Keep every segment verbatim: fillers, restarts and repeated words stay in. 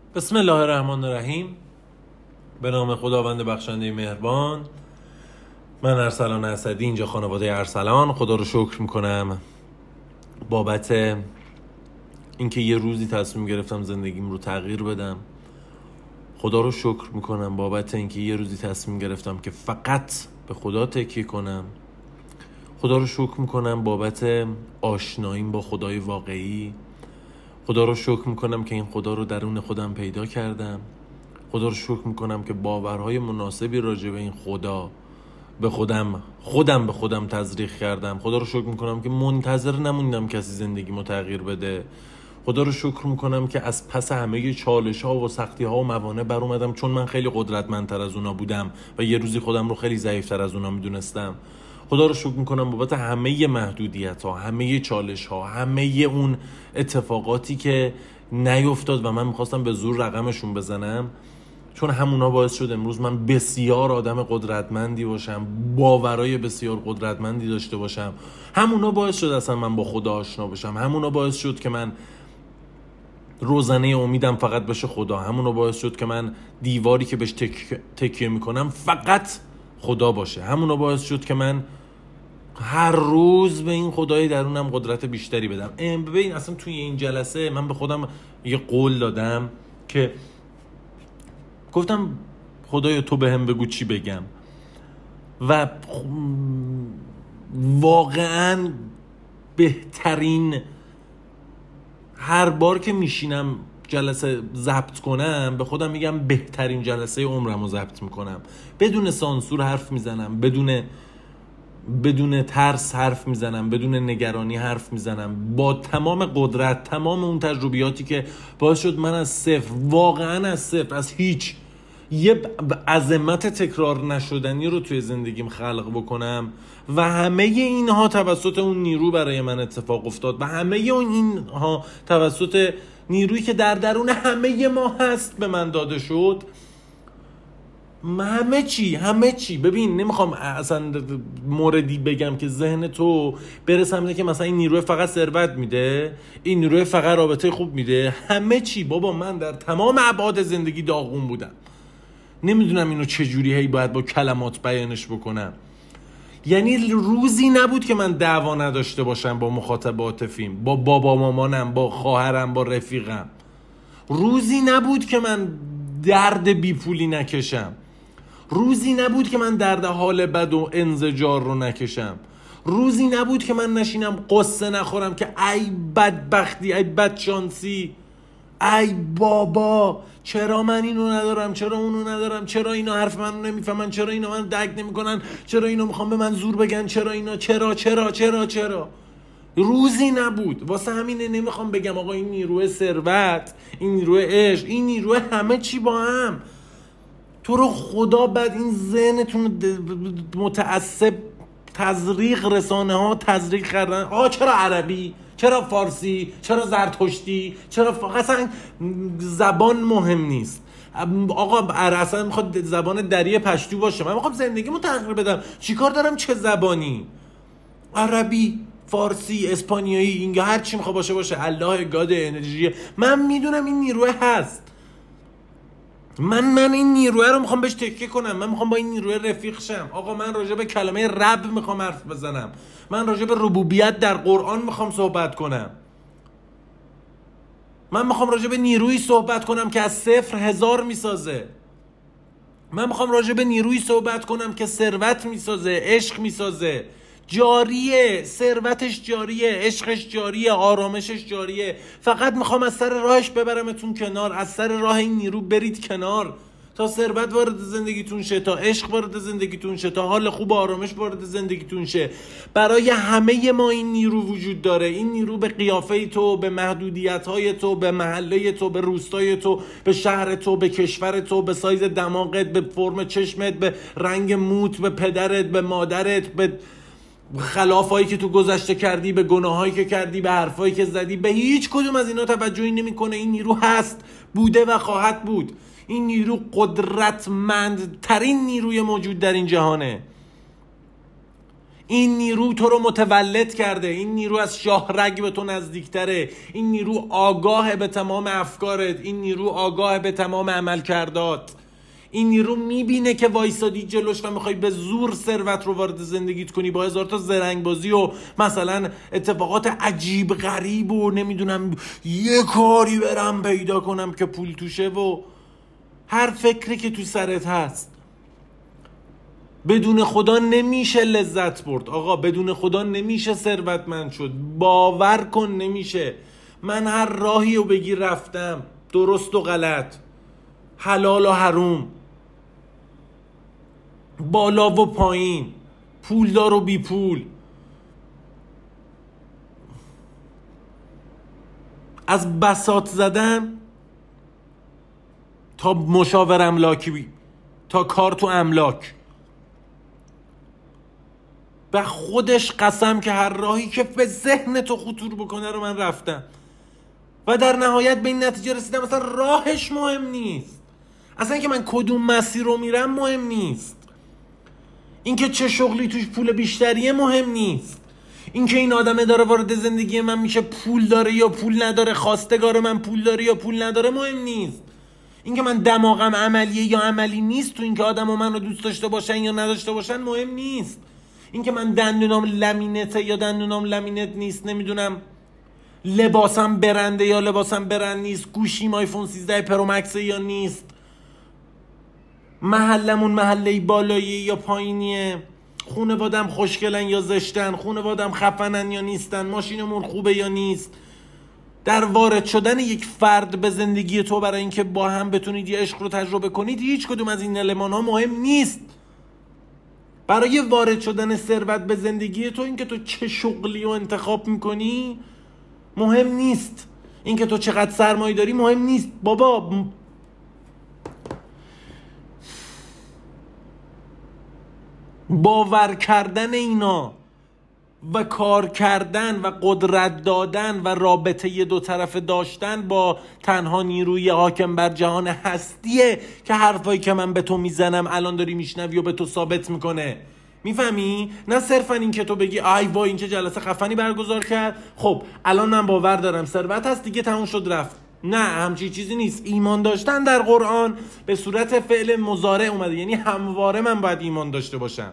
بسم الله الرحمن الرحیم. به نام خداوند بخشنده مهربان. من ارسلان اسدی، اینجا خانواده ارسلان. خدا رو شکر میکنم بابت اینکه یه روزی تصمیم گرفتم زندگیم رو تغییر بدم. خدا رو شکر میکنم بابت اینکه یه روزی تصمیم گرفتم که فقط به خدا تکیه کنم. خدا رو شکر میکنم بابت آشناییم با خدای واقعی. خدا رو شکر میکنم که این خدا رو درون خودم پیدا کردم. خدا رو شکر میکنم که باورهای مناسبی راجع به این خدا به خودم خودم به خودم تزریق کردم. خدا رو شکر میکنم که منتظر نموندم کسی زندگیمو تغییر بده. خدا رو شکر میکنم که از پس همه چالش ها و سختی ها و موانع بر اومدم، چون من خیلی قدرتمندتر از اونا بودم و یه روزی خودم رو خیلی ضعیفتر از اونا میدونستم. خدا رو شکر میکنم بابت همه محدودیت ها، همه چالش ها، همه اون اتفاقاتی که نیفتاد و من میخواستم به زور رقمشون بزنم، چون همونا باعث شد امروز من بسیار آدم قدرتمندی باشم، باورای بسیار قدرتمندی داشته باشم. همونا باعث شد اصلا من با خدا آشنا بشم. همونا باعث شد که من روزنه امیدم فقط بشه خدا. همونا باعث شد که من دیواری که بهش تک... تکیه میکنم فقط خدا باشه. همونا باعث شد که من هر روز به این خدای درونم قدرت بیشتری بدم. ببین اصلا توی این جلسه من به خودم یه قول دادم که گفتم خدایا تو به هم بگو چی بگم، و واقعا بهترین هر بار که میشینم جلسه ضبط کنم به خودم میگم بهترین جلسه عمرم رو ضبط میکنم. بدون سانسور حرف میزنم، بدون بدون ترس حرف میزنم، بدون نگرانی حرف میزنم، با تمام قدرت، تمام اون تجربیاتی که باعث شد من از صفر، واقعا از صفر، از هیچ، یه عظمت تکرار نشدنی رو توی زندگیم خلق بکنم و همه اینها توسط اون نیرو برای من اتفاق افتاد و همه اون اینها توسط نیرویی که در درون همه ما هست به من داده شد. همه چی همه چی ببین، نمیخوام اصلا موردی بگم که ذهن تو برسم که مثلا این نیروی فقط ثروت میده، این نیروی فقط رابطه خوب میده. همه چی بابا، من در تمام ابعاد زندگی داغون بودم. نمیدونم اینو چجوری هی باید با کلمات بیانش بکنم. یعنی روزی نبود که من دعوا نداشته باشم با مخاطب عاطفیم، با بابا مامانم، با خواهرم، با رفیقم. روزی نبود که من درد بی پولی نکشم. روزی نبود که من درد حال بد و انزجار رو نکشم. روزی نبود که من نشینم قصه نخورم که ای بدبختی، ای بدشانسی، ای بابا چرا من اینو ندارم، چرا اونو ندارم، چرا اینا حرف منو نمیفهمن، چرا اینا منو درک نمیکنن، چرا اینا میخوام به من زور بگن، چرا اینا، چرا چرا چرا چرا روزی نبود. واسه همینه نمیخوام بگم آقا این نیروی ثروت، این نیروی عشق، این نیروی همه چی با هم. تو رو خدا بعد این ذهنتون متعصب تزریق، رسانه ها تزریق کردن. آقا چرا عربی، چرا فارسی، چرا زرتشتی، چرا ف... اصلا زبان مهم نیست. آقا اصلا میخواد زبان دری پشتو باشه، من میخوام زندگیمو تغییر بدم، چیکار دارم؟ چه زبانی؟ عربی، فارسی، اسپانیایی، اینگه هر چی میخواد باشه باشه. الله گاد انرژی. من میدونم این نیروه هست. من من این نیروه رو میخوام بهش تکیه کنم. من میخوام با این نیروه رفیق شم. آقا من راجع به کلمه رب میخوام حرف بزنم. من راجع به ربوبیت در قرآن میخوام صحبت کنم. من میخوام راجع به نیرویی صحبت کنم که از صفر هزار میسازه. من میخوام راجع به نیرویی صحبت کنم که ثروت میسازه، عشق میسازه، جاریه، ثروتش جاریه، عشقش جاریه، آرامشش جاریه. فقط میخوام از سر راهش ببرمتون کنار. از سر راه این نیرو برید کنار تا ثروت وارد زندگیتون شه، تا عشق وارد زندگیتون شه، تا حال خوب و آرامش وارد زندگیتون شه. برای همه ما این نیرو وجود داره. این نیرو به قیافه تو، به محدودیت‌های تو، به محله تو، به روستای تو، به شهر تو، به کشور تو، به سایز دماغت، به فرم چشمت، به رنگ موت، به پدرت، به مادرت، به خلافایی که تو گذشته کردی، به گناهایی که کردی، به حرفایی که زدی، به هیچ کدوم از اینا توجهی نمی‌کنه. این نیرو هست، بوده و خواهد بود. این نیرو قدرتمندترین نیروی موجود در این جهانه. این نیرو تو رو متولد کرده، این نیرو از شاهرگ به تو نزدیکتره، این نیرو آگاه به تمام افکارت، این نیرو آگاه به تمام عملکردات، این نیرو میبینه که وایسادی جلوش و میخوای به زور ثروت رو وارد زندگیت کنی با هزار تا زرنگ بازی و مثلا اتفاقات عجیب غریب و نمیدونم یه کاری برم پیدا کنم که پول توشه و هر فکری که تو سرت هست. بدون خدا نمیشه لذت برد آقا، بدون خدا نمیشه ثروتمند شد، باور کن نمیشه. من هر راهی رو بگیر رفتم، درست و غلط، حلال و حروم، بالا و پایین، پولدار و بی پول، از بساط زدن تا مشاور املاکی تا کار تو املاک. به خودش قسم که هر راهی که به ذهن تو خطور بکنه رو من رفتم و در نهایت به این نتیجه رسیدم مثلا راهش مهم نیست، اصلا که من کدوم مسیر رو میرم مهم نیست، اینکه چه شغلی توش پول بیشتریه مهم نیست، اینکه این آدمه داره وارد زندگی من میشه پول داره یا پول نداره، خواستگار من پول داره یا پول نداره مهم نیست، اینکه من دماغم عملیه یا عملی نیست تو اینکه آدم و من رو دوست داشته باشن یا نداشته باشن مهم نیست، اینکه من دندونام لمینته یا دندونام لمینت نیست، نمیدونم لباسم برنده یا لباسم برند نیست، گوشیم آیفون سیزده پرو مکس یا نیست، محلمون محله بالایی یا پایینیه، خونوادم خوشگلن یا زشتن، خونوادم خفنن یا نیستن، ماشینمون خوبه یا نیست. در وارد شدن یک فرد به زندگی تو برای اینکه با هم بتونید یه عشق رو تجربه کنید هیچ کدوم از این المان ها مهم نیست. برای وارد شدن ثروت به زندگی تو اینکه تو چه شغلی رو انتخاب میکنی مهم نیست، اینکه تو چقدر سرمایه داری مهم نیست. بابا باور کردن اینا و کار کردن و قدرت دادن و رابطه ی دو طرفه داشتن با تنها نیروی حاکم بر جهان هستیه که حرفایی که من به تو میزنم الان داری میشنوی و به تو ثابت میکنه. میفهمی؟ نه صرفا این که تو بگی آی وای این که جلسه خفنی برگزار کرد، خب الان من باور دارم ثروت هست دیگه تموم شد رفت. نه، همچین چیزی نیست. ایمان داشتن در قرآن به صورت فعل مضارع اومده، یعنی همواره من باید ایمان داشته باشم.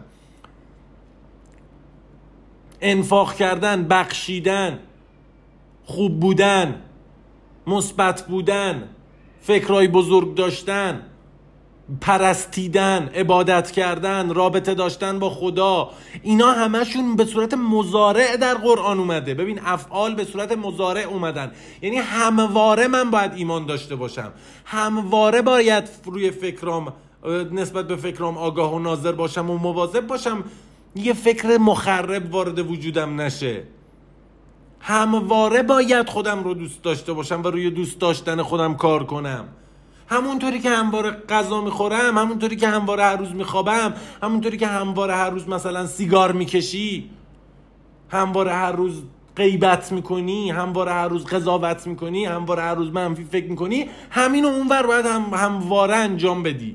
انفاق کردن، بخشیدن، خوب بودن، مثبت بودن، فکرای بزرگ داشتن، پرستیدن، عبادت کردن، رابطه داشتن با خدا، اینا همشون به صورت مضارع در قرآن اومده. ببین افعال به صورت مضارع اومدن، یعنی همواره من باید ایمان داشته باشم، همواره باید روی فکرام نسبت به فکرام آگاه و ناظر باشم و مواظب باشم یه فکر مخرب وارد وجودم نشه. همواره باید خودم رو دوست داشته باشم و روی دوست داشتن خودم کار کنم. همونطوری که همواره غذا میخورم، همونطوری که همواره هر روز میخوابم، همونطوری که همواره هر روز مثلا سیگار میکشی، همواره هر روز غیبت میکنی، همواره هر روز قضاوت میکنی، همواره هر روز منفی فکر میکنی، همینو اونور باید هم همواره انجام بدی.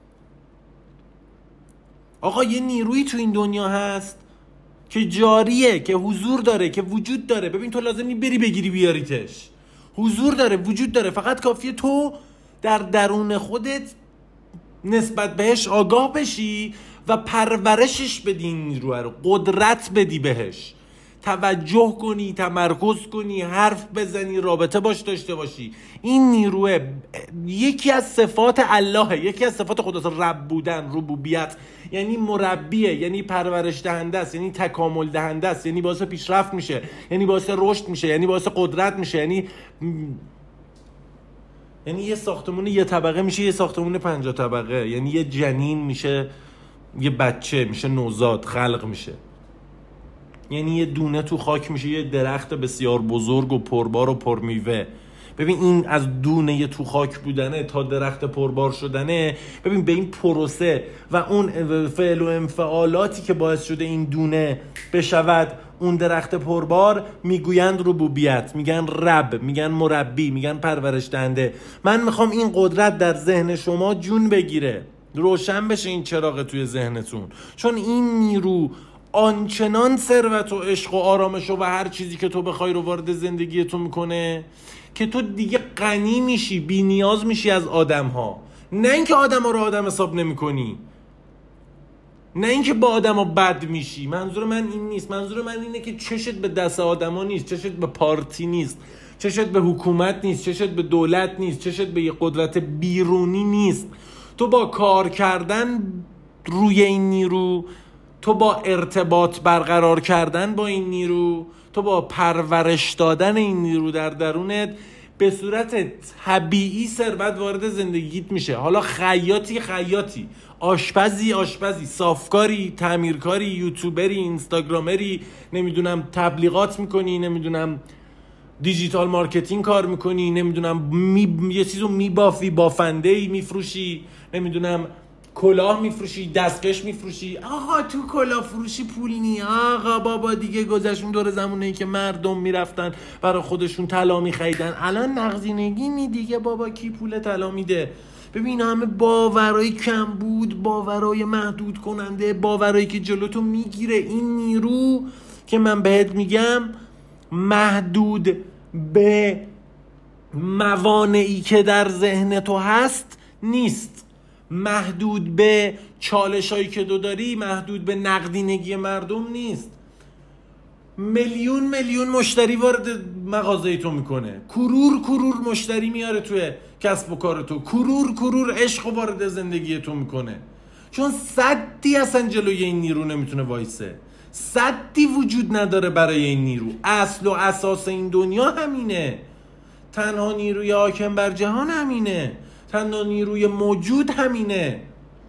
آقا یه نیرویی تو این دنیا هست که جاریه، که حضور داره، که وجود داره. ببین تو لازم نیست بری بگیری بیاریتش، حضور داره، وجود داره، فقط کافیه تو در درون خودت نسبت بهش آگاه بشی و پرورشش بدی، این نیروه رو قدرت بدی بهش، توجه کنی، تمرکز کنی، حرف بزنی، رابطه باش داشته باشی. این نیروه یکی از صفات اللهه، یکی از صفات خداست. رب بودن، ربوبیت، یعنی مربیه، یعنی پرورش دهنده است، یعنی تکامل دهنده است، یعنی باعث پیشرفت میشه، یعنی باعث رشد میشه، یعنی باعث قدرت میشه، یعنی یعنی یه ساختمون یه طبقه میشه یه ساختمون پنجاه طبقه، یعنی یه جنین میشه یه بچه، میشه نوزاد، خلق میشه، یعنی یه دونه تو خاک میشه یه درخت بسیار بزرگ و پربار و پرمیوه. ببین این از دونه تو خاک بودنه تا درخت پربار شدنه، ببین به این پروسه و اون فعل و انفعالاتی که باعث شده این دونه بشود اون درخت پربار، میگویند ربوبیت، میگن رب، میگن مربی، میگن پرورش دهنده. من میخوام این قدرت در ذهن شما جون بگیره، روشن بشه این چراغ توی ذهنتون، چون این نیرو آنچنان ثروت و عشق و آرامش و هر چیزی که تو بخوای رو وارد زندگی تو میکنه که تو دیگه غنی میشی، بی نیاز میشی از آدم ها. نه اینکه آدم ها رو آدم حساب نمی کنی، نه اینکه با آدم ها بد میشی. منظور من این نیست. منظور من اینه که چشت به دست آدم ها نیست، چشت به پارتی نیست، چشت به حکومت نیست، چشت به دولت نیست، چشت به یه قدرت بیرونی نیست. تو با کار کردن روی این نیرو، تو با ارتباط برقرار کردن با این نیرو، تو با پرورش دادن این نیرو در درونت به صورت طبیعی ثروت وارد زندگیت میشه. حالا خیاطی خیاطی، آشپزی آشپزی، صافکاری، تعمیرکاری، یوتیوبری، اینستاگرامری، نمیدونم تبلیغات میکنی، نمیدونم دیجیتال مارکتینگ کار میکنی، نمیدونم می... یه چیزو میبافی، بافندهی میفروشی، نمیدونم کلاه میفروشی، دستکش میفروشی. آقا تو کلاه فروشی پول نی آقا بابا، دیگه گذشتون دور زمونه که مردم میرفتن برای خودشون طلا میخریدن، الان نقدینگی نی دیگه بابا، کی پول طلا میده؟ ببین همه باورای کم بود، باورای محدود کننده، باورایی که جلوتو میگیره. این نیرو که من بهت میگم محدود به موانعی که در ذهن تو هست نیست، محدود به چالش هایی که دو داری، محدود به نقدینگی مردم نیست. میلیون میلیون مشتری وارد مغازه تو میکنه، کرور کرور مشتری میاره توی کسب و کار تو، کرور کرور عشق وارد زندگی تو میکنه، چون صدی اصلا جلوی این نیرو نمیتونه وایسه، صدی وجود نداره برای این نیرو. اصل و اساس این دنیا همینه، تنها نیروی حاکم بر جهان همینه، تنها نیروی موجود همینه.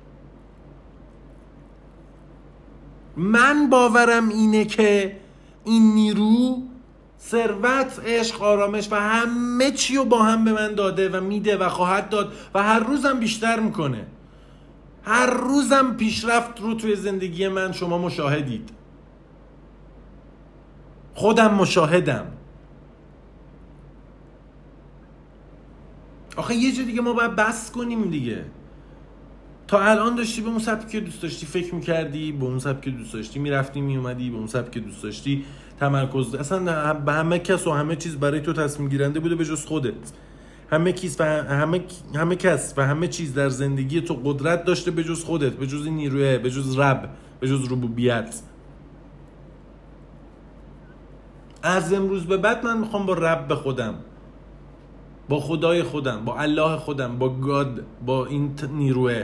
من باورم اینه که این نیرو ثروت، عشق، آرامش و همه چی رو با هم به من داده و میده و خواهد داد و هر روزم بیشتر میکنه. هر روزم پیشرفت رو توی زندگی من شما مشاهدید، خودم مشاهدم. آخه یه جا دیگه ما باید بس کنیم دیگه. تا الان داشتی به اون سبکی که دوست داشتی فکر میکردی، به اون سبکی که دوست داشتی میرفتی میومدی، به اون سبکی که دوست داشتی تمرکز، اصلا به همه کس و همه چیز برای تو تصمیم گیرنده بوده به جز خودت. همه کس و همه همه کس و همه چیز در زندگی تو قدرت داشته به جز خودت، به جز این نیروه، به جز رب، به جز ربوبیت. از امروز به بعد من میخوام با رب خودم، با خدای خودم، با الله خودم، با گاد، با این نیروه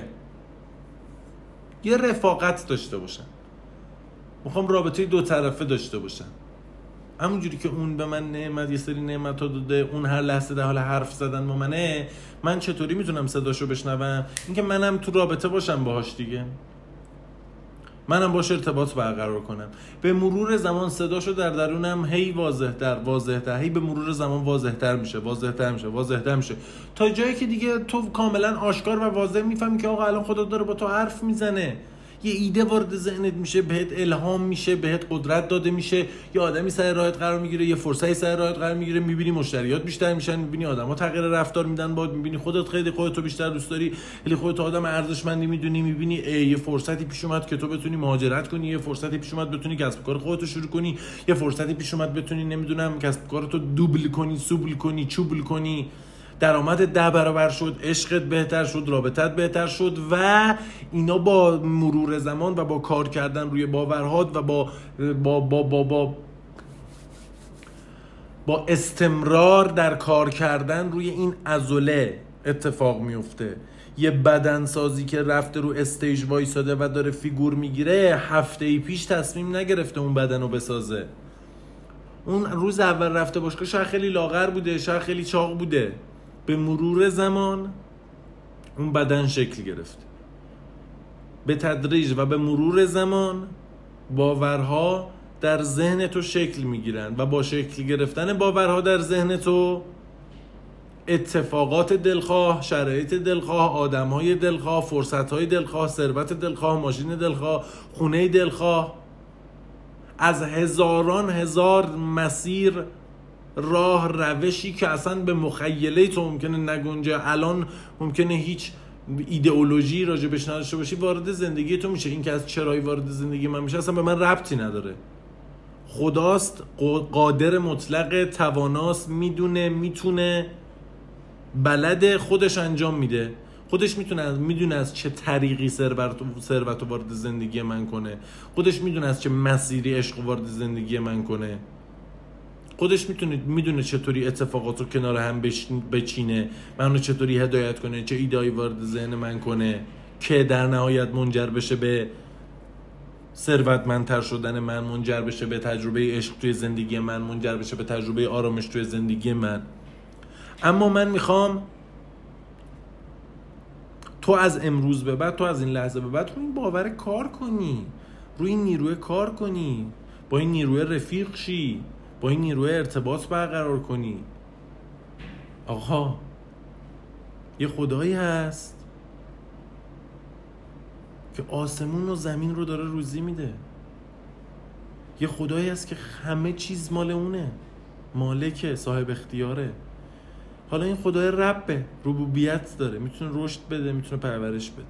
یه رفاقت داشته باشم. میخوام رابطه دو طرفه داشته باشم. همونجوری که اون به من نعمت، یه سری نعمت ها داده، اون هر لحظه در حال حرف زدن با منه، من چطوری میتونم صداشو بشنوم؟ اینکه منم تو رابطه باشم باهاش دیگه، منم باش ارتباط برقرار کنم. به مرور زمان صداشو در درونم هی واضح‌تر واضح‌تر هی به مرور زمان واضح‌تر میشه واضح‌تر میشه واضح‌تر میشه تا جایی که دیگه تو کاملا آشکار و واضح میفهمی که آقا الان خدا داره با تو حرف میزنه. یه ایده وارد ذهنت میشه، بهت الهام میشه، بهت قدرت داده میشه، یه آدمی سر راهت قرار میگیره، یه فرصتی سر راهت قرار میگیره، میبینی مشتریات بیشتر میشن، میبینی آدما تغییر رفتار میدن باهات، میبینی خودت خیلی خودت رو بیشتر دوست داری، خیلی خودت آدم ارزشمندی میدونی، میبینی یه فرصتی پیش اومد که تو بتونی مهاجرت کنی، یه فرصتی پیش اومد بتونی کسب کار خودت رو شروع کنی، یه فرصتی پیش اومد بتونی نمیدونم کسب کارتو دوبل کنی، سوبل کنی، چوبل کنی، درآمدت ده برابر شد، عشقت بهتر شد، رابطت بهتر شد و اینا با مرور زمان و با کار کردن روی باورهات و با با با با با, با استمرار در کار کردن روی این عضله اتفاق میفته. یه بدنسازی که رفته رو استیج وایساده و داره فیگور میگیره، هفته ای پیش تصمیم نگرفته اون بدن رو بسازه. اون روز اول رفته باشگاه شاید خیلی لاغر بوده، شاید خیلی چاق بوده، به مرور زمان اون بدن شکل گرفت. به تدریج و به مرور زمان باورها در ذهن تو شکل میگیرن و با شکل گرفتن باورها در ذهن تو اتفاقات دلخواه، شرایط دلخواه، آدمهای دلخواه، فرصتهای دلخواه، ثروت دلخواه، ماشین دلخواه، خونه دلخواه، از هزاران هزار مسیر، راه، روشی که اصلا به مخیله تو ممکنه نگنجه، الان ممکنه هیچ ایدئولوژی راجبش نداشته باشی وارد زندگی تو میشه. این که از چرایی وارد زندگی من میشه اصلا به من ربطی نداره. خداست، قادر مطلق، تواناست، میدونه، میتونه، بلده، خودش انجام میده. خودش میتونه میدونه از چه طریقی ثروت ثروت رو وارد زندگی من کنه. خودش میدونه از چه مسیری عشق وارد زندگی من کنه. خودش میتونه میدونه چطوری اتفاقات رو کنار هم بچینه، منو چطوری هدایت کنه، چه ایده‌ای وارد ذهن من کنه که در نهایت منجر بشه به ثروتمندتر شدن من، منجر بشه به تجربه عشق توی زندگی من، منجر بشه به تجربه آرامش توی زندگی من. اما من میخوام تو از امروز به بعد، تو از این لحظه به بعد روی این باور کار کنی، روی این نیروی کار کنی، با این نیروی رفیق شی، با این نیروی ارتباط برقرار کنی. آقا یه خدایی هست که آسمون و زمین رو داره روزی میده. یه خدایی هست که همه چیز مال اونه، مالکه، صاحب اختیاره. حالا این خدای ربه، ربوبیت داره، میتونه رشد بده، میتونه پرورش بده.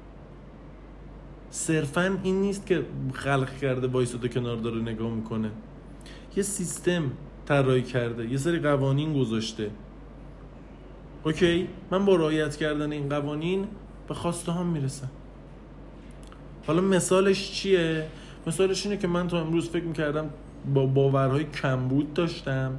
صرفاً این نیست که خلق کرده وایساده کنار داره نگاه میکنه. یه سیستم طراحی کرده، یه سری قوانین گذاشته. اوکی، من با رعایت کردن این قوانین به خواسته هم میرسم. حالا مثالش چیه؟ مثالش اینه که من تا امروز فکر میکردم با باورهای کمبود داشتم،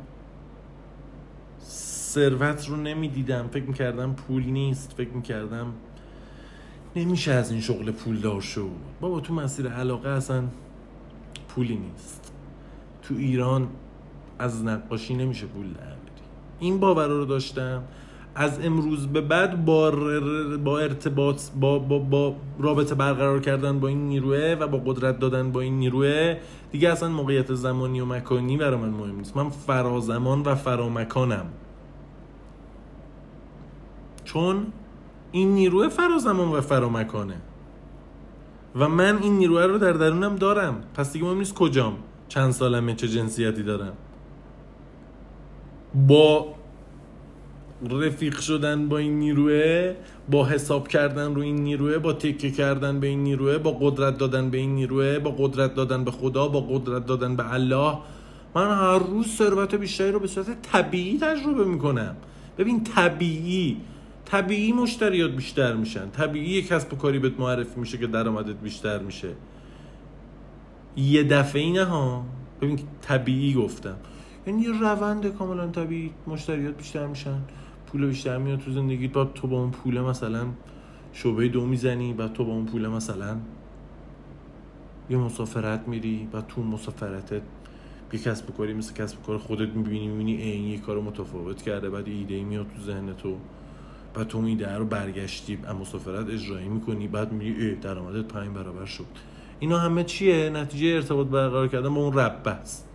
ثروت رو نمیدیدم، فکر میکردم پول نیست، فکر میکردم نمیشه از این شغل پولدار شد. بابا تو مسیر علاقه اصلا پولی نیست. تو ایران از نقاشی نمیشه پول در بیاری. این باور رو داشتم. از امروز به بعد با با ارتباط با با با رابطه برقرار کردن با این نیروه و با قدرت دادن با این نیروه دیگه اصلا موقعیت زمانی و مکانی برای من مهم نیست. من فرازمان و فرامکانم، چون این نیروه فرازمان و فرامکانه و من این نیروه رو در درونم دارم. پس دیگه مهم نیست کجام، چند سالمه، چه جنسیتی دارم. با رفیق شدن با این نیروه، با حساب کردن رو این نیروه، با تکیه کردن به این نیروه، با قدرت دادن به این نیروه، با قدرت دادن به خدا، با قدرت دادن به الله، من هر روز ثروت بیشتری رو به صورت طبیعی تجربه میکنم. ببین طبیعی طبیعی مشتریات بیشتر میشن، طبیعی کسب و کاری بهت معرفی میشه که درآمدت بیشتر میشه. یه دفعه نه ها، ببین طبیعی گفتم، یعنی یه روند کاملا طبیعی، مشتریات بیشتر میشن، پول بیشتر میاد تو زندگیت، بعد تو با اون پول مثلا شعبه دو میزنی، بعد تو با اون پول مثلا یه مسافرت میری، بعد تو مسافرتت یه کسب و کاری مثل کسب و کار خودت میبینی، میبینی این یه کارو متفاوت کرده، بعد ایده ای میاد تو ذهن تو، بعد تو اون ایده رو برگشتی از مسافرت اجرایی میکنی، بعد میگی ای درآمدت پنج برابر شد. اینا همه چیه؟ نتیجه ارتباط برقرار کردن با اون رب است.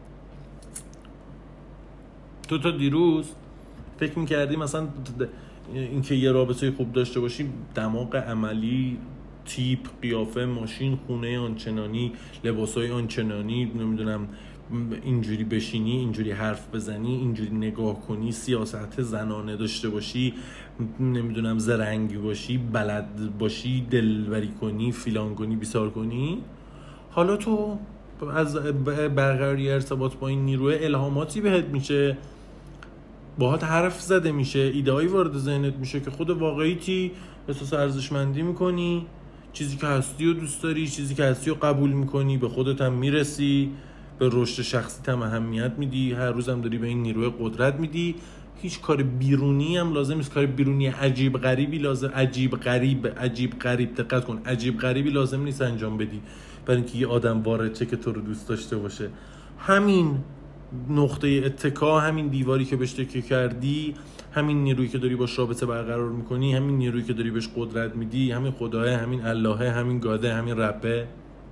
تو تا دیروز فکر میکردی مثلا اینکه یه رابطه خوب داشته باشی دماغ عملی، تیپ، قیافه، ماشین، خونه آنچنانی، لباسای آنچنانی، نمیدونم اینجوری بشینی، اینجوری حرف بزنی، اینجوری نگاه کنی، سیاست زنانه داشته باشی، نمیدونم زرنگی باشی، بلد باشی، دلبری کنی، فیلان کنی، بیسار کنی. حالا تو از برقراری ارتباط با این نیروی الهاماتی بهت میشه، باهات حرف زده میشه، ایده‌ای وارد ذهنت میشه که خود واقعیتی، احساس ارزشمندی میکنی، چیزی که هستی رو دوست داری، چیزی که هستی رو قبول میکنی، به خودت هم میرسی، به رشد شخصیت هم اهمیت میدی، هر روز هم داری به این نیروی قدرت میدی. هیچ کار بیرونی هم لازم نیست، کار بیرونی عجیب غریبی لازم عجیب غریب عجیب غریب دقت کن عجیب غریبی لازم نیست انجام بدی برای اینکه یه آدم وارد چه که تو رو دوست داشته باشه. همین نقطه اتکا، همین دیواری که بهش تکیه کردی، همین نیرویی که داری باش رابطه برقرار میکنی، همین نیرویی که داری بهش قدرت میدی، همین خداه، همین اللهه، همین گاده، همین ربه،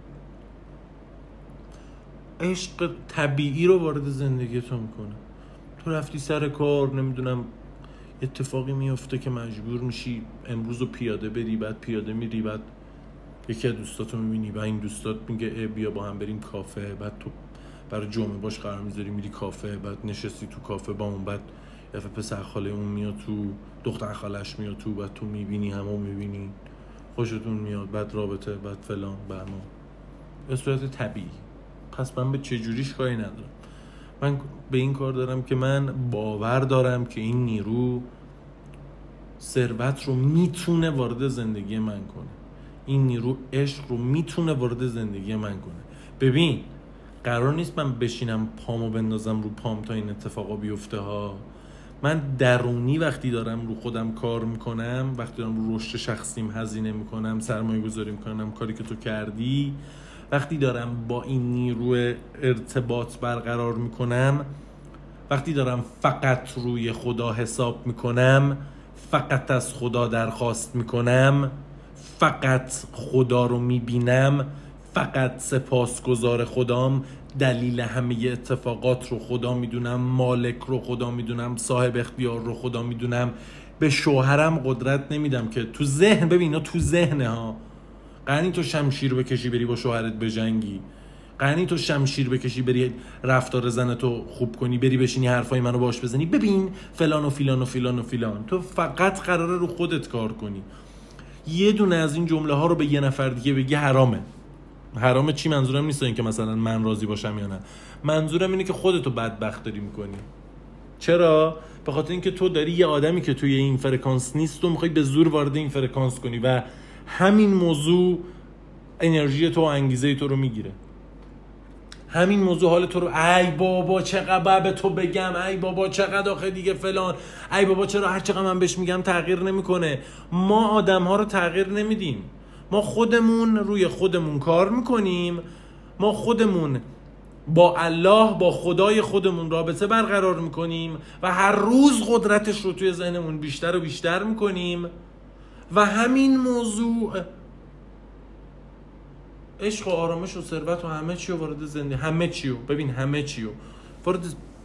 عشق طبیعی رو وارد زندگی تو میکنه. تو رفتی سر کار، نمیدونم اتفاقی میفته که مجبور میشی امروز رو پیاده بری، بعد پیاده میری، بعد یکی از دوستاتو میبینی، بعد این دوستات میگه بیا با هم بریم کافه، بعد تو برای جمعه باش قرار میذاری میری کافه، بعد نشستی تو کافه با اون، بعد یه پسر خاله اون میاد تو، دختر خالش میاد تو، بعد تو میبینی همون میبینی خوشتون میاد، بعد رابطه، بعد فلان برنامه به صورت طبیعی. پس من به چجوریش کاری ندارم. من به این کار دارم که من باور دارم که این نیرو ثروت رو میتونه وارد زندگی من کنه، این نیرو عشق رو میتونه وارد زندگی من کنه. ببین قرار نیست من بشینم پامو بندازم رو پام تا این اتفاقا بیفته ها. من درونی وقتی دارم رو خودم کار میکنم، وقتی دارم رو رشد شخصیم هزینه میکنم، سرمایه گذاری میکنم، کاری که تو کردی، وقتی دارم با این نیرو ارتباط برقرار میکنم، وقتی دارم فقط روی خدا حساب میکنم، فقط از خدا درخواست میکنم، فقط خدا رو میبینم، فقط سپاسگزار خدام، دلیل همه اتفاقات رو خدا میدونم، مالک رو خدا میدونم، صاحب اختیار رو خدا میدونم، به شوهرم قدرت نمیدم که تو ذهن، ببین تو ذهنه ها، قرنی تو شمشیر بکشی بری با شوهرت بجنگی، قرنی تو شمشیر بکشی بری رفتار زنتو خوب کنی، بری بشینی حرفای منو باش بزنی، ببین فلان و فلان و فلان و فلان. تو فقط قراره رو خودت کار کنی. یه دونه از این جمله ها رو به یه نفر دیگه بگی حرامه. حرامه چی؟ منظورم نیست این که مثلا من راضی باشم یا نه، منظورم اینه که خودتو بدبخت داری میکنی. چرا؟ به خاطر اینکه تو داری یه آدمی که توی این فرکانس نیست تو میخوای به زور وارد این فرکانس کنی و همین موضوع انرژی تو و انگیزه تو رو میگیره. همین موضوع حال تو رو، ای بابا چقدر به تو بگم، ای بابا چقدر آخه دیگه فلان، ای بابا چرا هر چقدر من بهش میگم تغییر نمیکنه. ما آدم ها رو تغییر نمیدیم، ما خودمون روی خودمون کار میکنیم، ما خودمون با الله، با خدای خودمون رابطه برقرار میکنیم و هر روز قدرتش رو توی ذهنمون بیشتر و بیشتر میکنیم و همین موضوع عشق و آرامش و ثروت و همه چی رو وارد زندگی، همه چی رو ببین همه چی رو وارد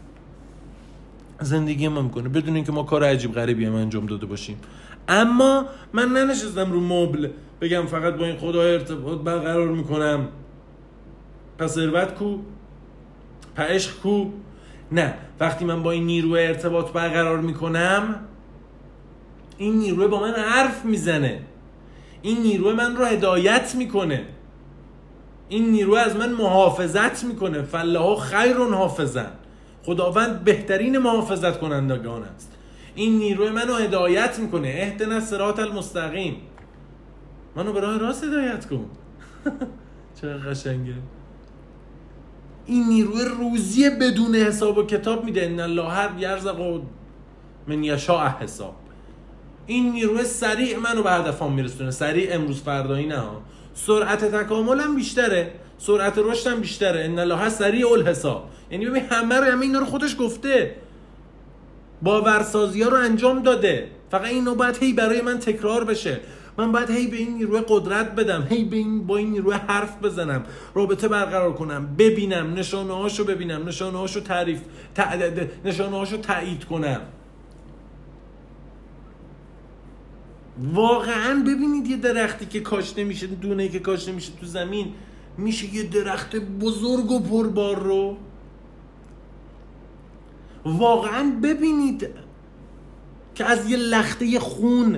زندگی ما میکنه بدون اینکه ما کار عجیب غریبی هم انجام داده باشیم. اما من ننشستم رو مبل بگم فقط با این خدا ارتباط برقرار میکنم پس ثروت کو، پس عشق کو. نه، وقتی من با این نیرو ارتباط برقرار میکنم، این نیرو با من حرف میزنه، این نیرو من رو هدایت میکنه، این نیرو از من محافظت میکنه. فالله خیر حافظا، خداوند بهترین محافظت کنندگان است. این نیروی منو هدایت میکنه، اهدنا الصراط المستقیم، منو به راه راست هدایت کن. چقدر قشنگه. این نیروی روزی بدون حساب و کتاب میده. ان الله یرزق من یشاء حساب. این نیروی سریع منو به هدفم میرسونه، سریع امروز فردایی نه، سرعت تکاملم بیشتره، سرعت رشدم بیشتره. ان الله سریع الحساب، یعنی ببین همه رو، همه اینا رو خودش گفته، باورسازی ها رو انجام داده، فقط اینو باید هی برای من تکرار بشه. من باید هی به این نیروی قدرت بدم، هی به این با این نیروی حرف بزنم، رابطه برقرار کنم، ببینم نشانه هاشو، ببینم نشانه هاشو تعریف تعدد نشانه هاشو تایید کنم. واقعا ببینید یه درختی که کاشته میشه، دونه‌ای که کاشته میشه تو زمین، میشه یه درخت بزرگ و پربار رو. واقعا ببینید که از یه لخته خون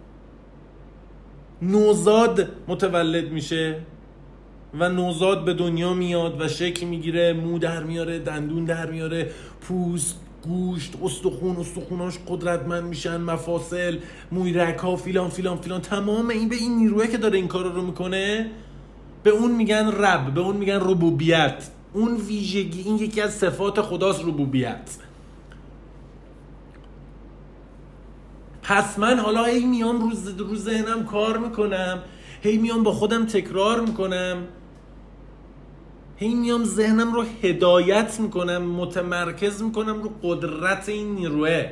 نوزاد متولد میشه و نوزاد به دنیا میاد و شکل میگیره، مو در میاره، دندون در میاره، پوست، گوشت، استخون، استخوناش قدرتمند میشن، مفاصل، موی رگ‌ها، فیلان فیلان فیلان. تمام این به این نیرویی که داره این کارا رو میکنه، به اون میگن رب، به اون میگن ربوبیت. اون ویژگی، این یکی از صفات خداست، ربوبیت. پس من حالا هی میام روز روز ذهنم کار میکنم، هی میام با خودم تکرار میکنم، هی میام ذهنم رو هدایت میکنم، متمرکز میکنم رو قدرت این نیروه،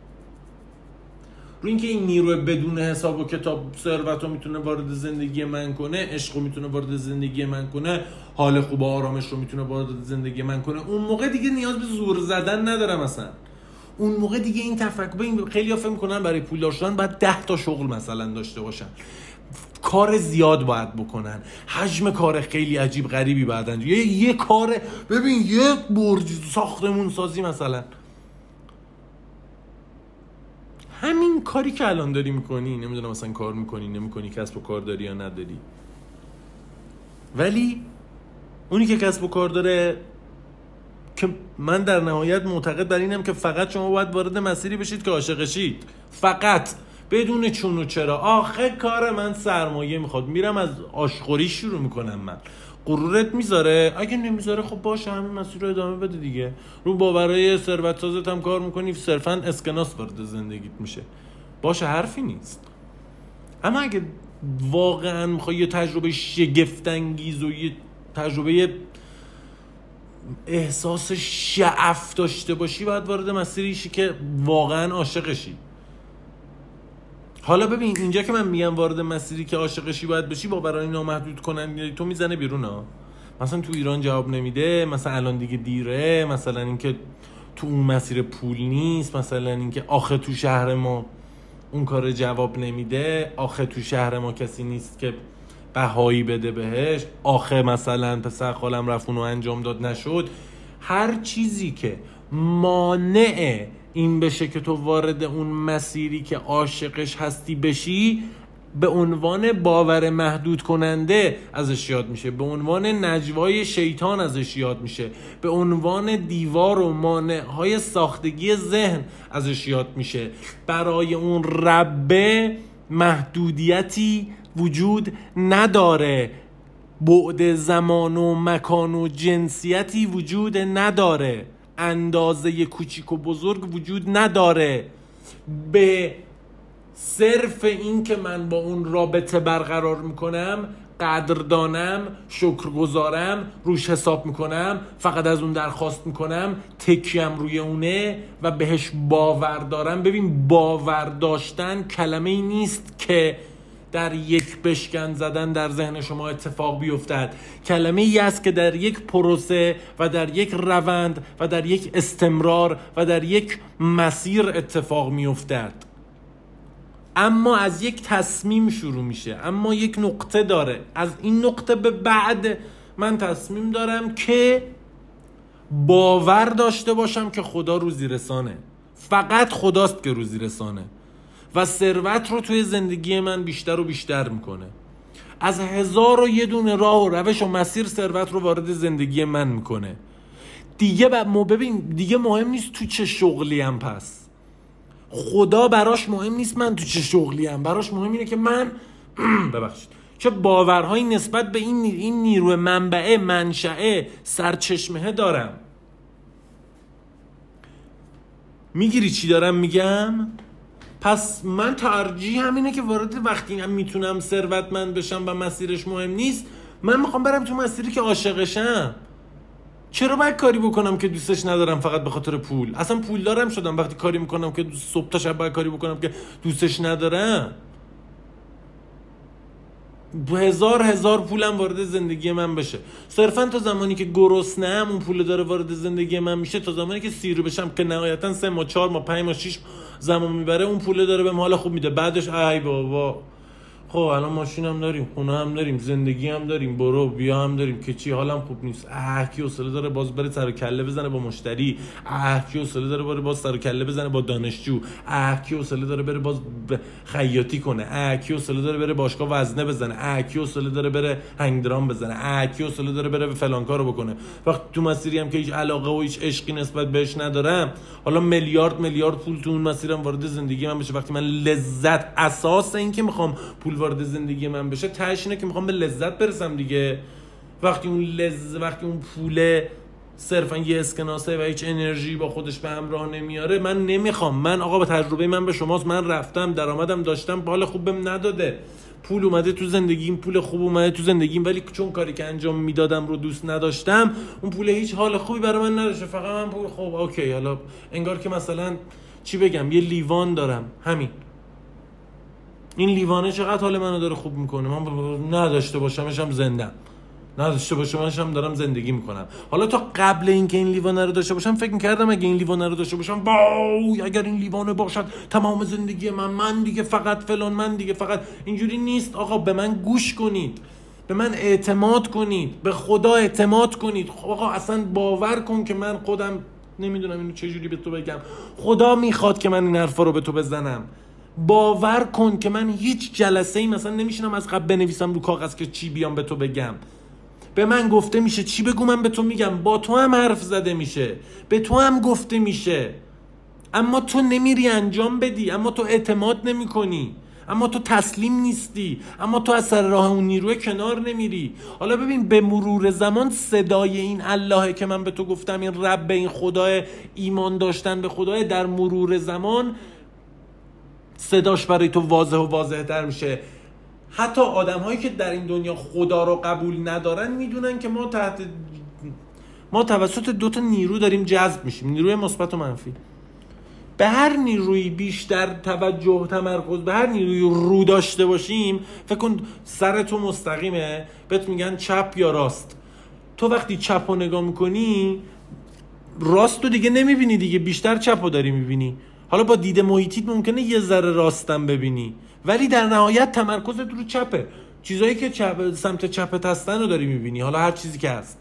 رو اینکه این نیروه بدون حساب و کتاب ثروت رو میتونه وارد زندگی من کنه، عشق رو میتونه وارد زندگی من کنه، حال خوب و آرامش رو میتونه وارد زندگی من کنه. اون موقع دیگه نیاز به زور زدن ندارم اصلا. اون موقع دیگه این تفکر، این خیلی‌ها فکر می‌کنن برای پولدار شدن باید ده تا شغل مثلا داشته باشن، کار زیاد باید بکنن، حجم کار خیلی عجیب غریبی باید انجام، یه یه کار، ببین یک برج ساختمون سازی مثلا همین کاری که الان داری میکنی، نمیدونم مثلا کار میکنی نمیکنی، کسب و کار داری یا نداری، ولی اونی که کسب و کار داره، که من در نهایت معتقد بر اینم که فقط شما باید وارد مسیری بشید که عاشقشید، فقط بدون چون و چرا. آخه کار من سرمایه میخواد، میرم از آشخوری شروع میکنم، من غرورت میذاره؟ اگه نمیذاره خب باشه، همین مسیر رو ادامه بده دیگه. رو باورای ثروت سازت هم کار میکنی، صرفا اسکناس وارد زندگیت میشه، باشه، حرفی نیست. اما اگه واقعا میخوای یه تجربه شگفت انگیز و یه تجربه احساس شعف داشته باشی، باید وارد مسیری شی که واقعا عاشقشی. حالا ببین اینجا که من میگم وارد مسیری که عاشقشی باید بشی، باورای نامحدود کنن تو میزنه بیرون ها. مثلا تو ایران جواب نمیده، مثلا الان دیگه دیره، مثلا اینکه تو اون مسیر پول نیست، مثلا اینکه آخه تو شهر ما اون کار جواب نمیده، آخه تو شهر ما کسی نیست که بهایی بده بهش، آخه مثلا پسر خالم رفت اونو انجام داد نشد. هر چیزی که مانع این بشه که تو وارد اون مسیری که عاشقش هستی بشی، به عنوان باور محدود کننده ازش یاد میشه، به عنوان نجوای شیطان ازش یاد میشه، به عنوان دیوار و مانعهای ساختگی ذهن ازش یاد میشه. برای اون ربه محدودیتی وجود نداره، بعد زمان و مکان و جنسیتی وجود نداره، اندازه کوچیک و بزرگ وجود نداره. به صرف این که من با اون رابطه برقرار میکنم، قدردانم، شکرگزارم، روش حساب میکنم، فقط از اون درخواست میکنم، تکیم روی اونه و بهش باور دارم. ببین باور داشتن کلمه ای نیست که در یک بشکن زدن در ذهن شما اتفاق بیفتد، کلمه ای است که در یک پروسه و در یک روند و در یک استمرار و در یک مسیر اتفاق میافتد. اما از یک تصمیم شروع میشه، اما یک نقطه داره. از این نقطه به بعد من تصمیم دارم که باور داشته باشم که خدا روزی رسانه، فقط خداست که روزی رسانه و ثروت رو توی زندگی من بیشتر و بیشتر میکنه. از هزار و یه دونه راه و روش و مسیر ثروت رو وارد زندگی من میکنه. دیگه ببین دیگه مهم نیست تو چه شغلی ام، پس خدا براش مهم نیست من تو چه شغلی ام، براش مهم اینه که من ببخشید چه باورهایی نسبت به این این نیروی منبعه منشأه سرچشمه دارم. میگیری چی دارم میگم؟ پس من ترجیح همینه که وارد وقتی هم میتونم ثروتمند بشم و مسیرش مهم نیست، من میخوام برم تو مسیری که عاشقشم. چرا باید کاری بکنم که دوستش ندارم فقط به خاطر پول؟ اصلا پول دارم شدم وقتی کاری میکنم که صبح تا شب باید کاری بکنم که دوستش ندارم. هزار هزار پولم وارد زندگی من بشه، صرفا تا زمانی که گرسنه‌ام اون پول داره وارد زندگی من میشه، تا زمانی که سیرو بشم که نهایتا سه ماه چهار ماه پنج ماه شش زمان میبره، اون پول داره بهم حال خوب میده. بعدش ای بابا خب الان ماشین هم داریم، خونه هم داریم، زندگی هم داریم، برو بیا هم داریم که چی، حالم خوب نیست. اه کی حوصله داره باز بره سر و کله بزنه با مشتری؟ اه کی حوصله داره بره باز سر و کله بزنه با دانشجو؟ اه کی حوصله داره بره باز خیاطی کنه؟ اه کی حوصله داره بره باشگاه وزنه بزنه؟ اه کی حوصله داره بره هنگ درام بزنه؟ اه کی حوصله داره بره فلان کارو بکنه؟ وقت تو مسیری هم که هیچ علاقه و هیچ عشقی نسبت بهش ندارم، حالا میلیارد میلیارد پول تو اون مسیرم وارد زندگی من بشه، وقتی من لذت، اساس این که میخوام پول وارد زندگی من بشه تهش اینه که میخوام به لذت برسم دیگه. وقتی اون لذت، وقتی اون پول صرفا یه اسکناسه و هیچ انرژی با خودش به همراه نمیاره، من نمیخوام. من آقا به تجربه من به شماست، من رفتم درآمدم داشتم، حال خوب بهم نداده، پول اومده تو زندگیم، پول خوب اومده تو زندگیم، ولی چون کاری که انجام میدادم رو دوست نداشتم، اون پول هیچ حال خوبی برای من نداشته، فقط من پول خوب اوکی، حالا انگار که مثلا چی بگم، یه لیوان دارم، همین این لیوانه چقدر حال منو داره خوب میکنه، من نداشته باشمش هم زندم، نداشته باشمش هم دارم زندگی میکنم. حالا تا قبل اینکه این لیوانه رو داشته باشم فکر میکردم اگه این لیوانه رو داشته باشم باو، اگر این لیوانه باشد تمام زندگی من، من دیگه فقط فلان، من دیگه فقط. اینجوری نیست آقا، به من گوش کنید، به من اعتماد کنید، به خدا اعتماد کنید. آقا اصلا باور کن که من خودم نمیدونم اینو چجوری به تو بگم. خدا میخواد که من این حرفا رو به تو بزنم. باور کن که من هیچ جلسه ای مثلا نمیشینم از قبل بنویسم رو کاغذ که چی بیام به تو بگم. به من گفته میشه چی بگو من به تو میگم. با تو هم حرف زده میشه، به تو هم گفته میشه، اما تو نمیری انجام بدی، اما تو اعتماد نمی کنی، اما تو تسلیم نیستی، اما تو از سر راه اون نیروی کنار نمیری. حالا ببین به مرور زمان صدای این اللهه که من به تو گفتم، این رب، این خدای ایمان داشتن به خدای، در مرور زمان صداش برای تو واضح و واضح تر میشه. حتی آدم هایی که در این دنیا خدا رو قبول ندارن میدونن که ما تحت ما توسط دو تا نیرو داریم جذب میشیم، نیروی مثبت و منفی. به هر نیروی بیشتر توجه تمرکز، به هر نیروی رو داشته باشیم، فکر کن سر تو مستقیمه، بهت میگن چپ یا راست. تو وقتی چپ رو نگاه میکنی راست رو دیگه نمیبینی دیگه، بیشتر چپ رو داری میبینی. حالا با دید محیطیت ممکنه یه ذره راستم ببینی، ولی در نهایت تمرکزت رو چپه. چیزایی که چپ، سمت چپت هستن رو داری میبینی، حالا هر چیزی که هست.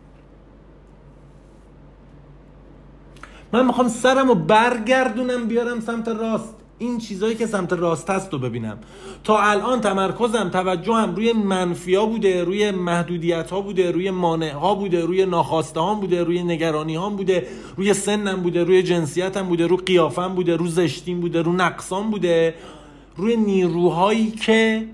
من میخوام سرم رو برگردونم بیارم سمت راست، این چیزایی که سمت راست هست رو ببینم. تا الان تمرکزم، توجهم روی منفی ها بوده، روی محدودیت ها بوده، روی مانع ها بوده، روی ناخواسته ها بوده، روی نگرانی ها بوده، روی سنم بوده، روی جنسیتم بوده، روی قیافم بوده، روی زشتیم بوده، روی نقصام بوده، روی نیروهایی که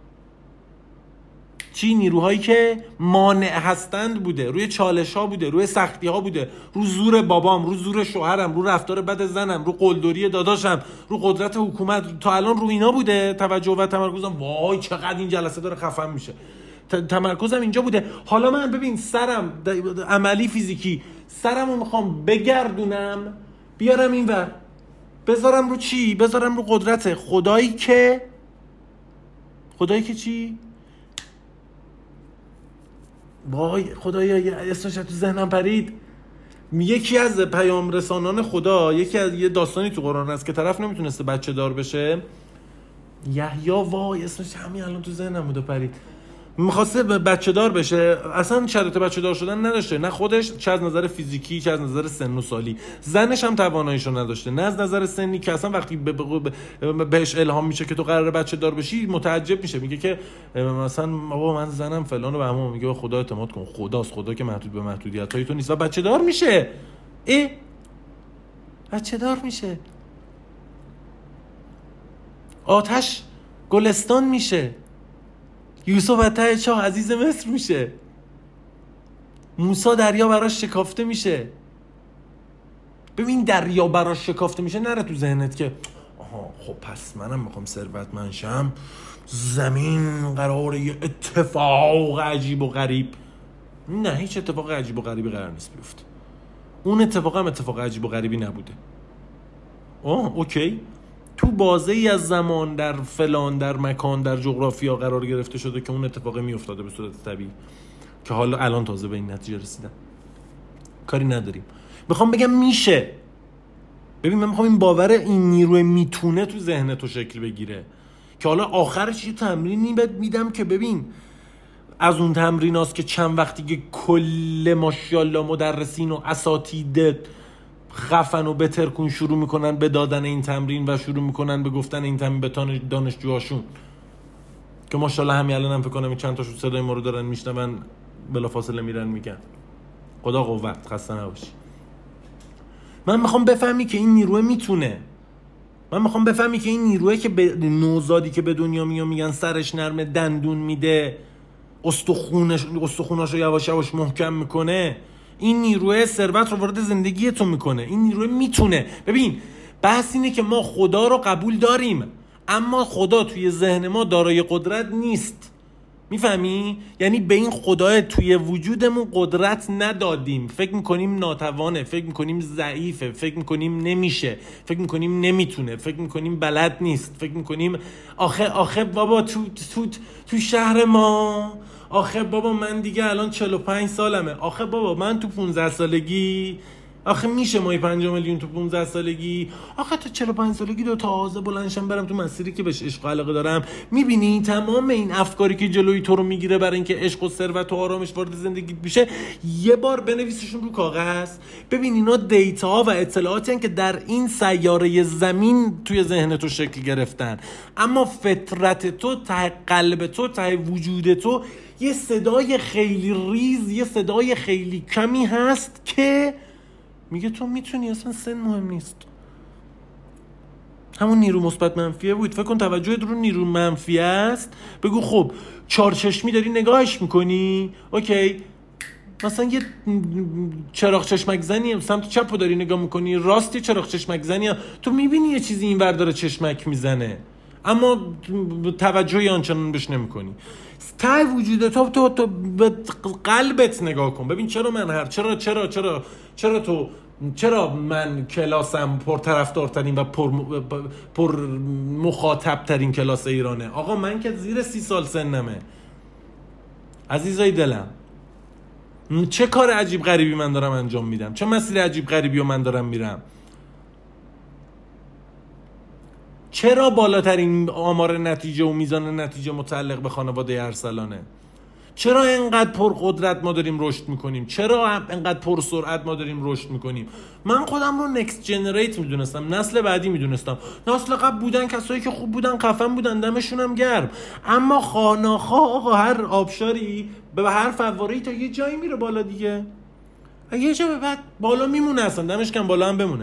چی نیروهایی که مانع هستند بوده، روی چالش ها بوده، روی سختی ها بوده، رو زور بابام، رو زور شوهرم، رو رفتار بد زنم، رو قلدری داداشم، رو قدرت حکومت. تا الان رو اینا بوده توجه و تمرکزم. وای چقدر این جلسه داره خفن میشه. تمرکزم اینجا بوده. حالا من ببین سرم عملی فیزیکی سرمو میخوام بگردونم بیارم اینور، بذارم رو چی؟ بذارم رو قدرت خدایی که خدایی که چی؟ وای خدایا اسمش تو ذهنم پرید. یکی از پیام رسانان خدا، یکی از یه داستانی تو قرآن هست که طرف نمیتونسته بچه دار بشه، یحیی، وای اسمش همین الان تو ذهنم بود و پرید. میخواسته بچه دار بشه، اصلا شرط بچه دار شدن نداشته، نه خودش، چه از نظر فیزیکی، چه از نظر سن و سالی. زنش هم تواناییشو نداشته، نه از نظر سنی که اصلا وقتی بهش الهام میشه که تو قراره بچه دار بشی متعجب میشه، میگه که مثلا بابا من زنم فلان و بهمان، میگه خدا اعتماد کن، خداست، خدا که محدود به محدودیت‌های تو نیست و بچه دار میشه. ای بچه دار میشه، آتش گلستان میشه، یوسف از ته چاه عزیز مصر میشه، موسی دریا براش شکافته میشه. ببین دریا براش شکافته میشه، نره تو ذهنت که آها خب پس منم میخوام ثروتمند شم، زمین قراره یه اتفاق عجیب و غریب. نه هیچ اتفاق عجیب و غریبی قرار نیست بیفته. اون اتفاق هم اتفاق عجیب و غریبی نبوده. آه اوکی، تو بازه ای از زمان در فلان در مکان در جغرافیا قرار گرفته شده که اون اتفاق می افتاده به صورت طبیعی که حالا الان تازه به این نتیجه رسیدن. کاری نداریم. میخوام بگم میشه. ببین من میخوام این باور، این نیروی میتونه تو ذهن تو شکل بگیره که حالا آخرش یه تمرینی بهت میدم که ببین از اون تمریناست که چند وقتی که کل ماشاءالله مدرسین و اساتید خفن و بترکون شروع میکنن به دادن این تمرین و شروع میکنن به گفتن این تمرین به دانشجوهاشون که ماشاءالله همین الان هم فکر کنم چند تاشون صدای ما رو دارن میشنون، بلافاصله میرن میگن خدا قوت، خسته نباشی. من میخوام بفهمی که این نیروه میتونه. من میخوام بفهمی که این نیروه که به نوزادی که به دنیا میاد میگن سرش نرمه، دندون میده، استخونش استخوناشو یواش یواش محکم میکنه، این نیروی ثروت رو وارد زندگی تو میکنه. این نیروی میتونه. ببین بحث اینه که ما خدا رو قبول داریم، اما خدا توی ذهن ما دارای قدرت نیست. میفهمی؟ یعنی به این خدای توی وجودمون قدرت ندادیم. فکر میکنیم ناتوانه، فکر میکنیم ضعیفه، فکر میکنیم نمیشه، فکر میکنیم نمیتونه، فکر میکنیم بلد نیست، فکر میکنیم آخه آخه بابا تو تو تو شهر ما، آخه بابا من دیگه الان چهل و پنج سالمه، آخه بابا من تو پانزده سالگی، آخه میشه مای پنج میلیون تو پانزده سالگی؟ آخه تا چهل و پنج سالگی دو تازه بلندشم برم تو مسیری که بهش عشق و علاقه دارم. میبینی تمام این افکاری که جلوی تو رو میگیره برای اینکه عشق و ثروت و آرامش وارد زندگیت بشه، یه بار بنویسشون رو کاغذ. ببین اینا دیتا و اطلاعاتی هستن که در این سیاره زمین توی ذهن تو شکل گرفتن، اما فطرت تو، ته قلب تو، ته وجود تو یه صدای خیلی ریز، یه صدای خیلی کمی هست که میگه تو میتونی، اصلا سن مهم نیست. همون نیرو مثبت منفیه بود. فکر کن توجهت رو نیرو منفی است، بگو خب چهار چشمی داری نگاهش میکنی، اوکی، مثلا یه چراغ چشمک زنی سمت چپو داری نگاه میکنی، راستی چراغ چشمک زنی، تو میبینی یه چیزی این ور داره چشمک میزنه اما توجهی آنچنان بهش نمیکنی. ته وجودت تو تو تو به قلبت نگاه کن، ببین چرا من هر چرا چرا چرا چرا تو چرا من کلاسم پرطرفدارترین و پر پر مخاطب ترین کلاس ایرانه؟ آقا من که زیر سی سال سنمه عزیزای دلم. چه کار عجیب غریبی من دارم انجام میدم؟ چه مسیر عجیب غریبی رو من دارم میرم؟ چرا بالاترین آمار نتیجه و میزان نتیجه متعلق به خانواده ارسلانه؟ چرا اینقدر پرقدرت ما داریم رشد میکنیم؟ چرا اینقدر پرسرعت ما داریم رشد میکنیم؟ من خودم رو نکست جنریت میدونستم، نسل بعدی میدونستم. نسل قبل بودن کسایی که خوب بودن، خفن بودن، دمشون هم گرم، اما خاناخا آقا هر آبشاری به هر فواره‌ای تا یه جایی میره بالا دیگه، یه جا به بعد بالا میمونه، اصلا دمش کم بالا هم بمونه.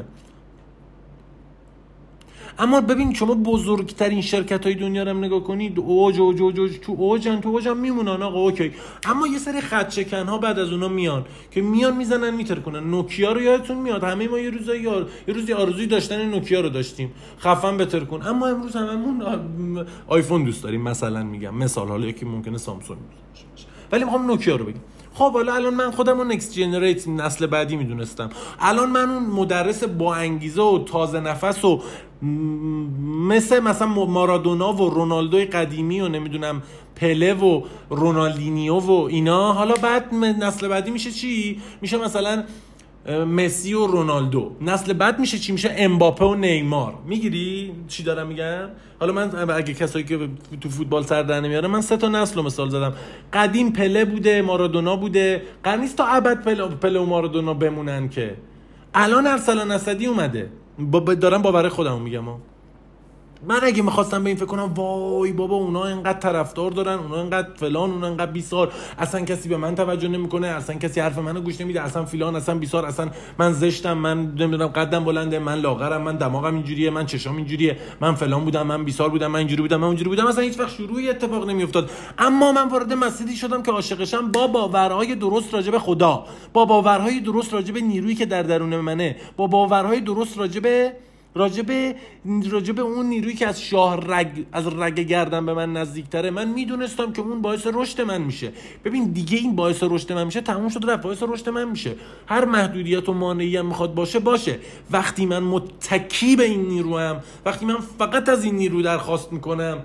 اما ببین شما بزرگترین شرکت های دنیا رو هم نگاه کنید، اوج اوج اوج اوج تو اوجن تو اوجن میمونن آقا، اوکی. اما یه سری خط شکن ها بعد از اونا میان که میان میزنن میترکنن. نوکیا رو یادتون میاد؟ همه ما یه روزی یار یه روزی آرزوی داشتن نوکیا رو داشتیم، خفن بترکن. اما امروز هممون آیفون دوست داریم، مثلا میگم مثال، حالا یکی ممکنه سامسونگ باشه ولی میخوام نوکیا رو بگم. خب حالا الان من خودم رو نکست جنریت نسل بعدی میدونستم، الان من اون مدرس با انگیزه و تازه نفس و مثل مثلا مارادونا و رونالدوی قدیمی و نمیدونم پله و رونالدینیو و اینا، حالا بعد نسل بعدی میشه چی؟ میشه مثلا مسی و رونالدو. نسل بعد میشه چی؟ میشه امباپه و نیمار. میگیری چی دارم میگم؟ حالا من اگه کسایی که تو فوتبال سر در نمیاره، من سه تا نسل رو مثال زدم. قدیم پله بوده، مارادونا بوده، قرار نیست تا ابد پله, پله و مارادونا بمونن که. الان ارسلان اسدی اومده، با دارم باور خودمو میگم. من اگه میخواستم به این فکر کنم وای بابا اونا اینقدر طرفدار دارن، اونا اینقدر فلان، اونا اینقدر بیسار، اصلا کسی به من توجه نمیکنه، اصلا کسی حرف منو گوش نمیده، اصلا فلان، اصلا بیسار، اصلا من زشتم، من نمیدونم قدم بلنده، من لاغرم، من دماغم اینجوریه، من چشام اینجوریه، من فلان بودم، من بیسار بودم، من اینجوری بودم، من اونجوری بودم، اصلا هیچ وقت شروعی اتفاق نمیافتاد. اما من وارد مسیری شدم که عاشقشم، با باورهای درست راجع به خدا، با باورهای درست راجع به نیرویی که در درون منه، با باورهای درست راجع به راجبه راجبه اون نیرویی که از شاه رگ از رگ گردن به من نزدیکتره. من میدونستم که اون باعث رشد من میشه. ببین دیگه این باعث رشد من میشه، تموم شد رفت، باعث رشد من میشه. هر محدودیت و مانعی هم میخواد باشه باشه، وقتی من متکی به این نیروام، وقتی من فقط از این نیرو درخواست میکنم،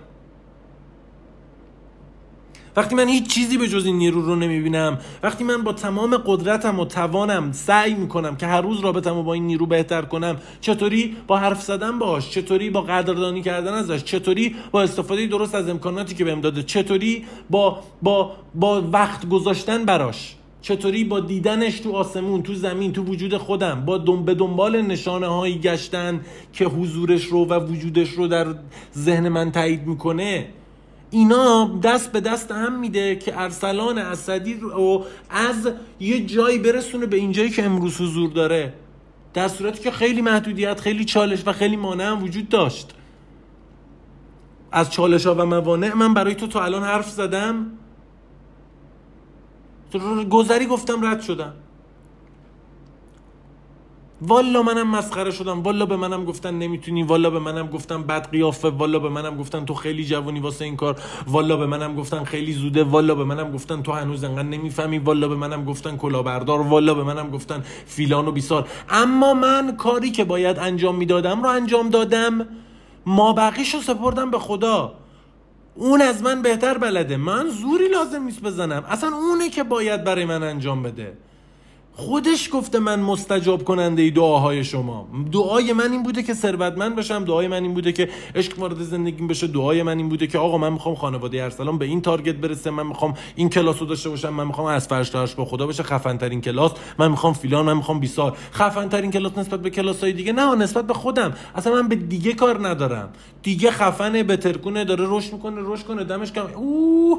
وقتی من هیچ چیزی به جز این نیرو رو نمیبینم، وقتی من با تمام قدرتم و توانم سعی میکنم که هر روز رابطمو با این نیرو بهتر کنم، چطوری با حرف زدن باهاش، چطوری با قدردانی کردن ازش، چطوری با استفاده درست از امکاناتی که بهم داده، چطوری با با با وقت گذاشتن براش، چطوری با دیدنش تو آسمون، تو زمین، تو وجود خودم، با دنب به دنبال نشانه هایی گشتن که حضورش رو و وجودش رو در ذهن من تایید میکنه. اینا دست به دست هم میده که ارسلان اسدی رو از یه جایی برسونه به این جایی که امروز حضور داره، در صورتی که خیلی محدودیت، خیلی چالش و خیلی مانع هم وجود داشت. از چالش ها و موانع من برای تو تا الان حرف زدم، گذری گفتم، رد شدم. والا منم مسخره شدم، والا به منم گفتن نمیتونی، والا به منم گفتن بد قیافه، والا به منم گفتن تو خیلی جوونی واسه این کار، والا به منم گفتن خیلی زوده، والا به منم گفتن تو هنوز انقدر نمیفهمی، والا به منم گفتن کلاهبردار، والا به منم گفتن فیلان و بیسار. اما من کاری که باید انجام میدادم رو انجام دادم، ما بقیشو سپردم به خدا. اون از من بهتر بلده، من زوری لازم نیست بزنم، اصلا اونه که باید برای من انجام بده. خودش گفته من مستجاب کننده ای دعاهای شما. دعای من این بوده که ثروتمند بشم، دعای من این بوده که عشق وارد زندگیم بشه، دعای من این بوده که آقا من میخوام خانواده ارسلان به این تارگت برسه، من میخوام این کلاسو داشته باشم، من میخوام از فرش تا عرش با خدا بشه خفن ترین کلاس، من میخوام فیلان، من میخوام بیست سال خفن ترین کلاس نسبت به کلاسای دیگه. نه، نسبت به خودم. اصلا من به دیگه کار ندارم. دیگه خفنه، بترکونه، داره رشد میکنه، رشد کنه، دمش کم. اوه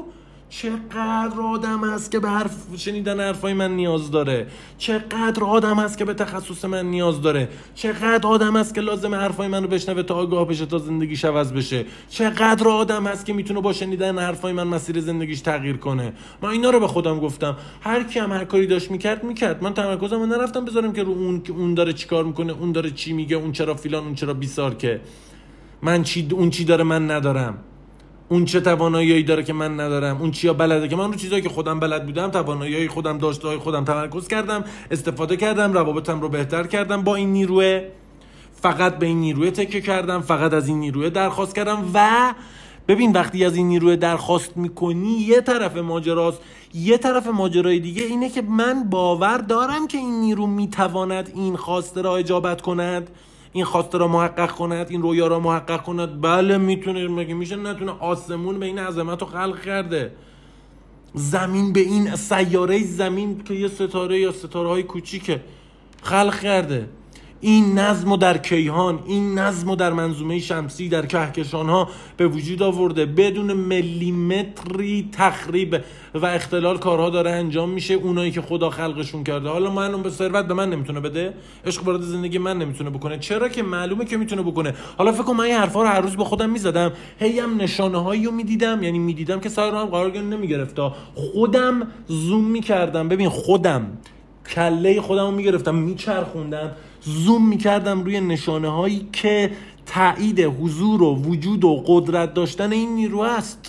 چقدر آدم هست که به حرف شنیدن حرفای من نیاز داره، چقدر آدم هست که به تخصص من نیاز داره، چقدر آدم هست که لازم حرفای منو بشنوه تا آگاه بشه، تا زندگیش عوض بشه، چقدر آدم هست که میتونه با شنیدن حرفای من مسیر زندگیش تغییر کنه. من اینا رو به خودم گفتم. هر کی هم هر کاری داشت میکرد میکرد. من تمرکزمو نرفتم بذارم که رو اون که اون داره چیکار میکنه، اون داره چی میگه، اون چرا فیلان، اون چرا بیسار، که من چی اون چی داره من ندارم، اون چه توانایی داره که من ندارم، اون چیا بلده که من رو چیزایی که خودم بلد بودم، توانایی خودم داشته خودم تمرکز کردم، استفاده کردم، روابطم رو بهتر کردم با این نیروه، فقط به این نیروه تکیه کردم، فقط از این نیروه درخواست کردم. و ببین وقتی از این نیروه درخواست میکنی یه طرف ماجراست، یه طرف ماجرای دیگه اینه که من باور دارم که این نیرو میتواند این خواسته را اجابت کند، این خواسته را محقق کند، این رویا را محقق کند. بله میتونه، مگه میشه نتونه؟ آسمون به این عظمت رو خلق کرده، زمین به این سیاره زمین که یه ستاره یا ستاره های کوچیکه خلق کرده، این نظمو در کیهان، این نظمو در منظومه شمسی، در کهکشان ها به وجود آورده. بدون میلیمتری تخریب و اختلال کارها داره انجام میشه، اونایی که خدا خلقشون کرده. حالا من به ثروت به من نمیتونه بده، عشق وارد زندگی من نمیتونه بکنه. چرا که معلومه که میتونه بکنه. حالا فکر کنم من این حرفا رو هر روز با خودم میزدم، هی هم نشانه هایی رو میدیدم، یعنی میدیدم که سر هم قرار نمیگرفت، خودم زوم میکردم. ببین خودم کله خودم رو میگرفتم، میچرخوندم، زوم میکردم روی نشانه هایی که تایید حضور و وجود و قدرت داشتن این نیرو است،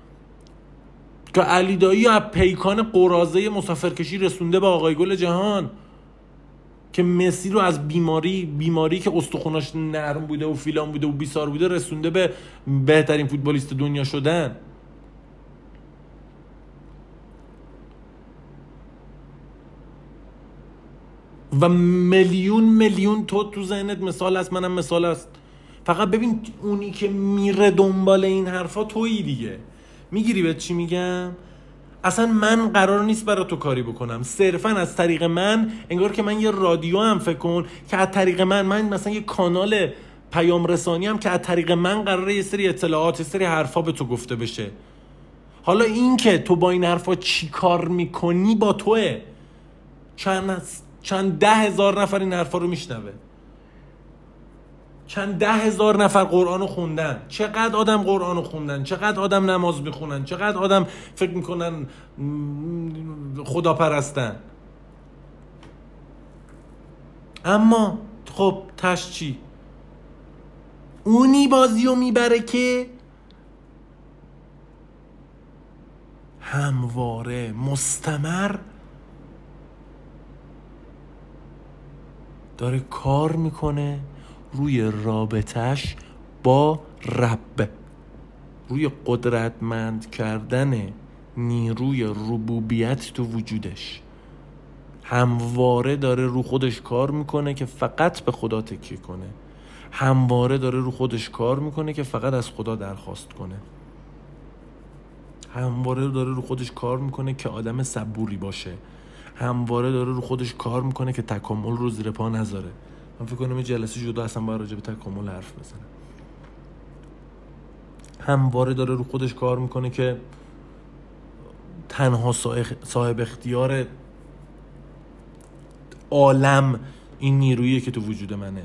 که علی دایی از پیکان قرازه مسافرکشی رسونده به آقای گل جهان، که مسی رو از بیماری بیماری که استخوناش نرم بوده و فیلان بوده و بیسار بوده رسونده به بهترین فوتبالیست دنیا شدن. و میلیون میلیون تو تو ذهنت مثال هست، منم مثال هست. فقط ببین اونی که میره دنبال این حرفا تویی دیگه. میگیری به چی میگم؟ اصلا من قرار نیست برای تو کاری بکنم، صرفا از طریق من، انگار که من یه رادیو هم فکر کن که از طریق من من مثلا یه کانال پیام رسانی هم که از طریق من قراره یه سری اطلاعات، یه سری حرفا به تو گفته بشه. حالا این که تو با این حرفا چی کار میکنی با توه. چند چند ده هزار نفر این حرفا رو میشنوه، چند ده هزار نفر قرآن رو خوندن، چقدر آدم قرآن رو خوندن، چقدر آدم نماز میخونن، چقدر آدم فکر میکنن خدا پرستن. اما خب تش چی؟ اونی بازی رو میبره که همواره مستمر داره کار میکنه روی رابطش با رب، روی قدرتمند کردن نیروی ربوبیت تو وجودش. همواره داره رو خودش کار میکنه که فقط به خدا تکیه کنه، همواره داره رو خودش کار میکنه که فقط از خدا درخواست کنه، همواره داره رو خودش کار میکنه که آدم صبوری باشه، همواره داره رو خودش کار میکنه که تکامل رو زیر پا نذاره. من فکر کنم یه جلسه جدا اصلا باید راجع به تکامل حرف بزنم. همواره داره رو خودش کار میکنه که تنها صاحب اختیار عالم این نیرویی که تو وجود منه.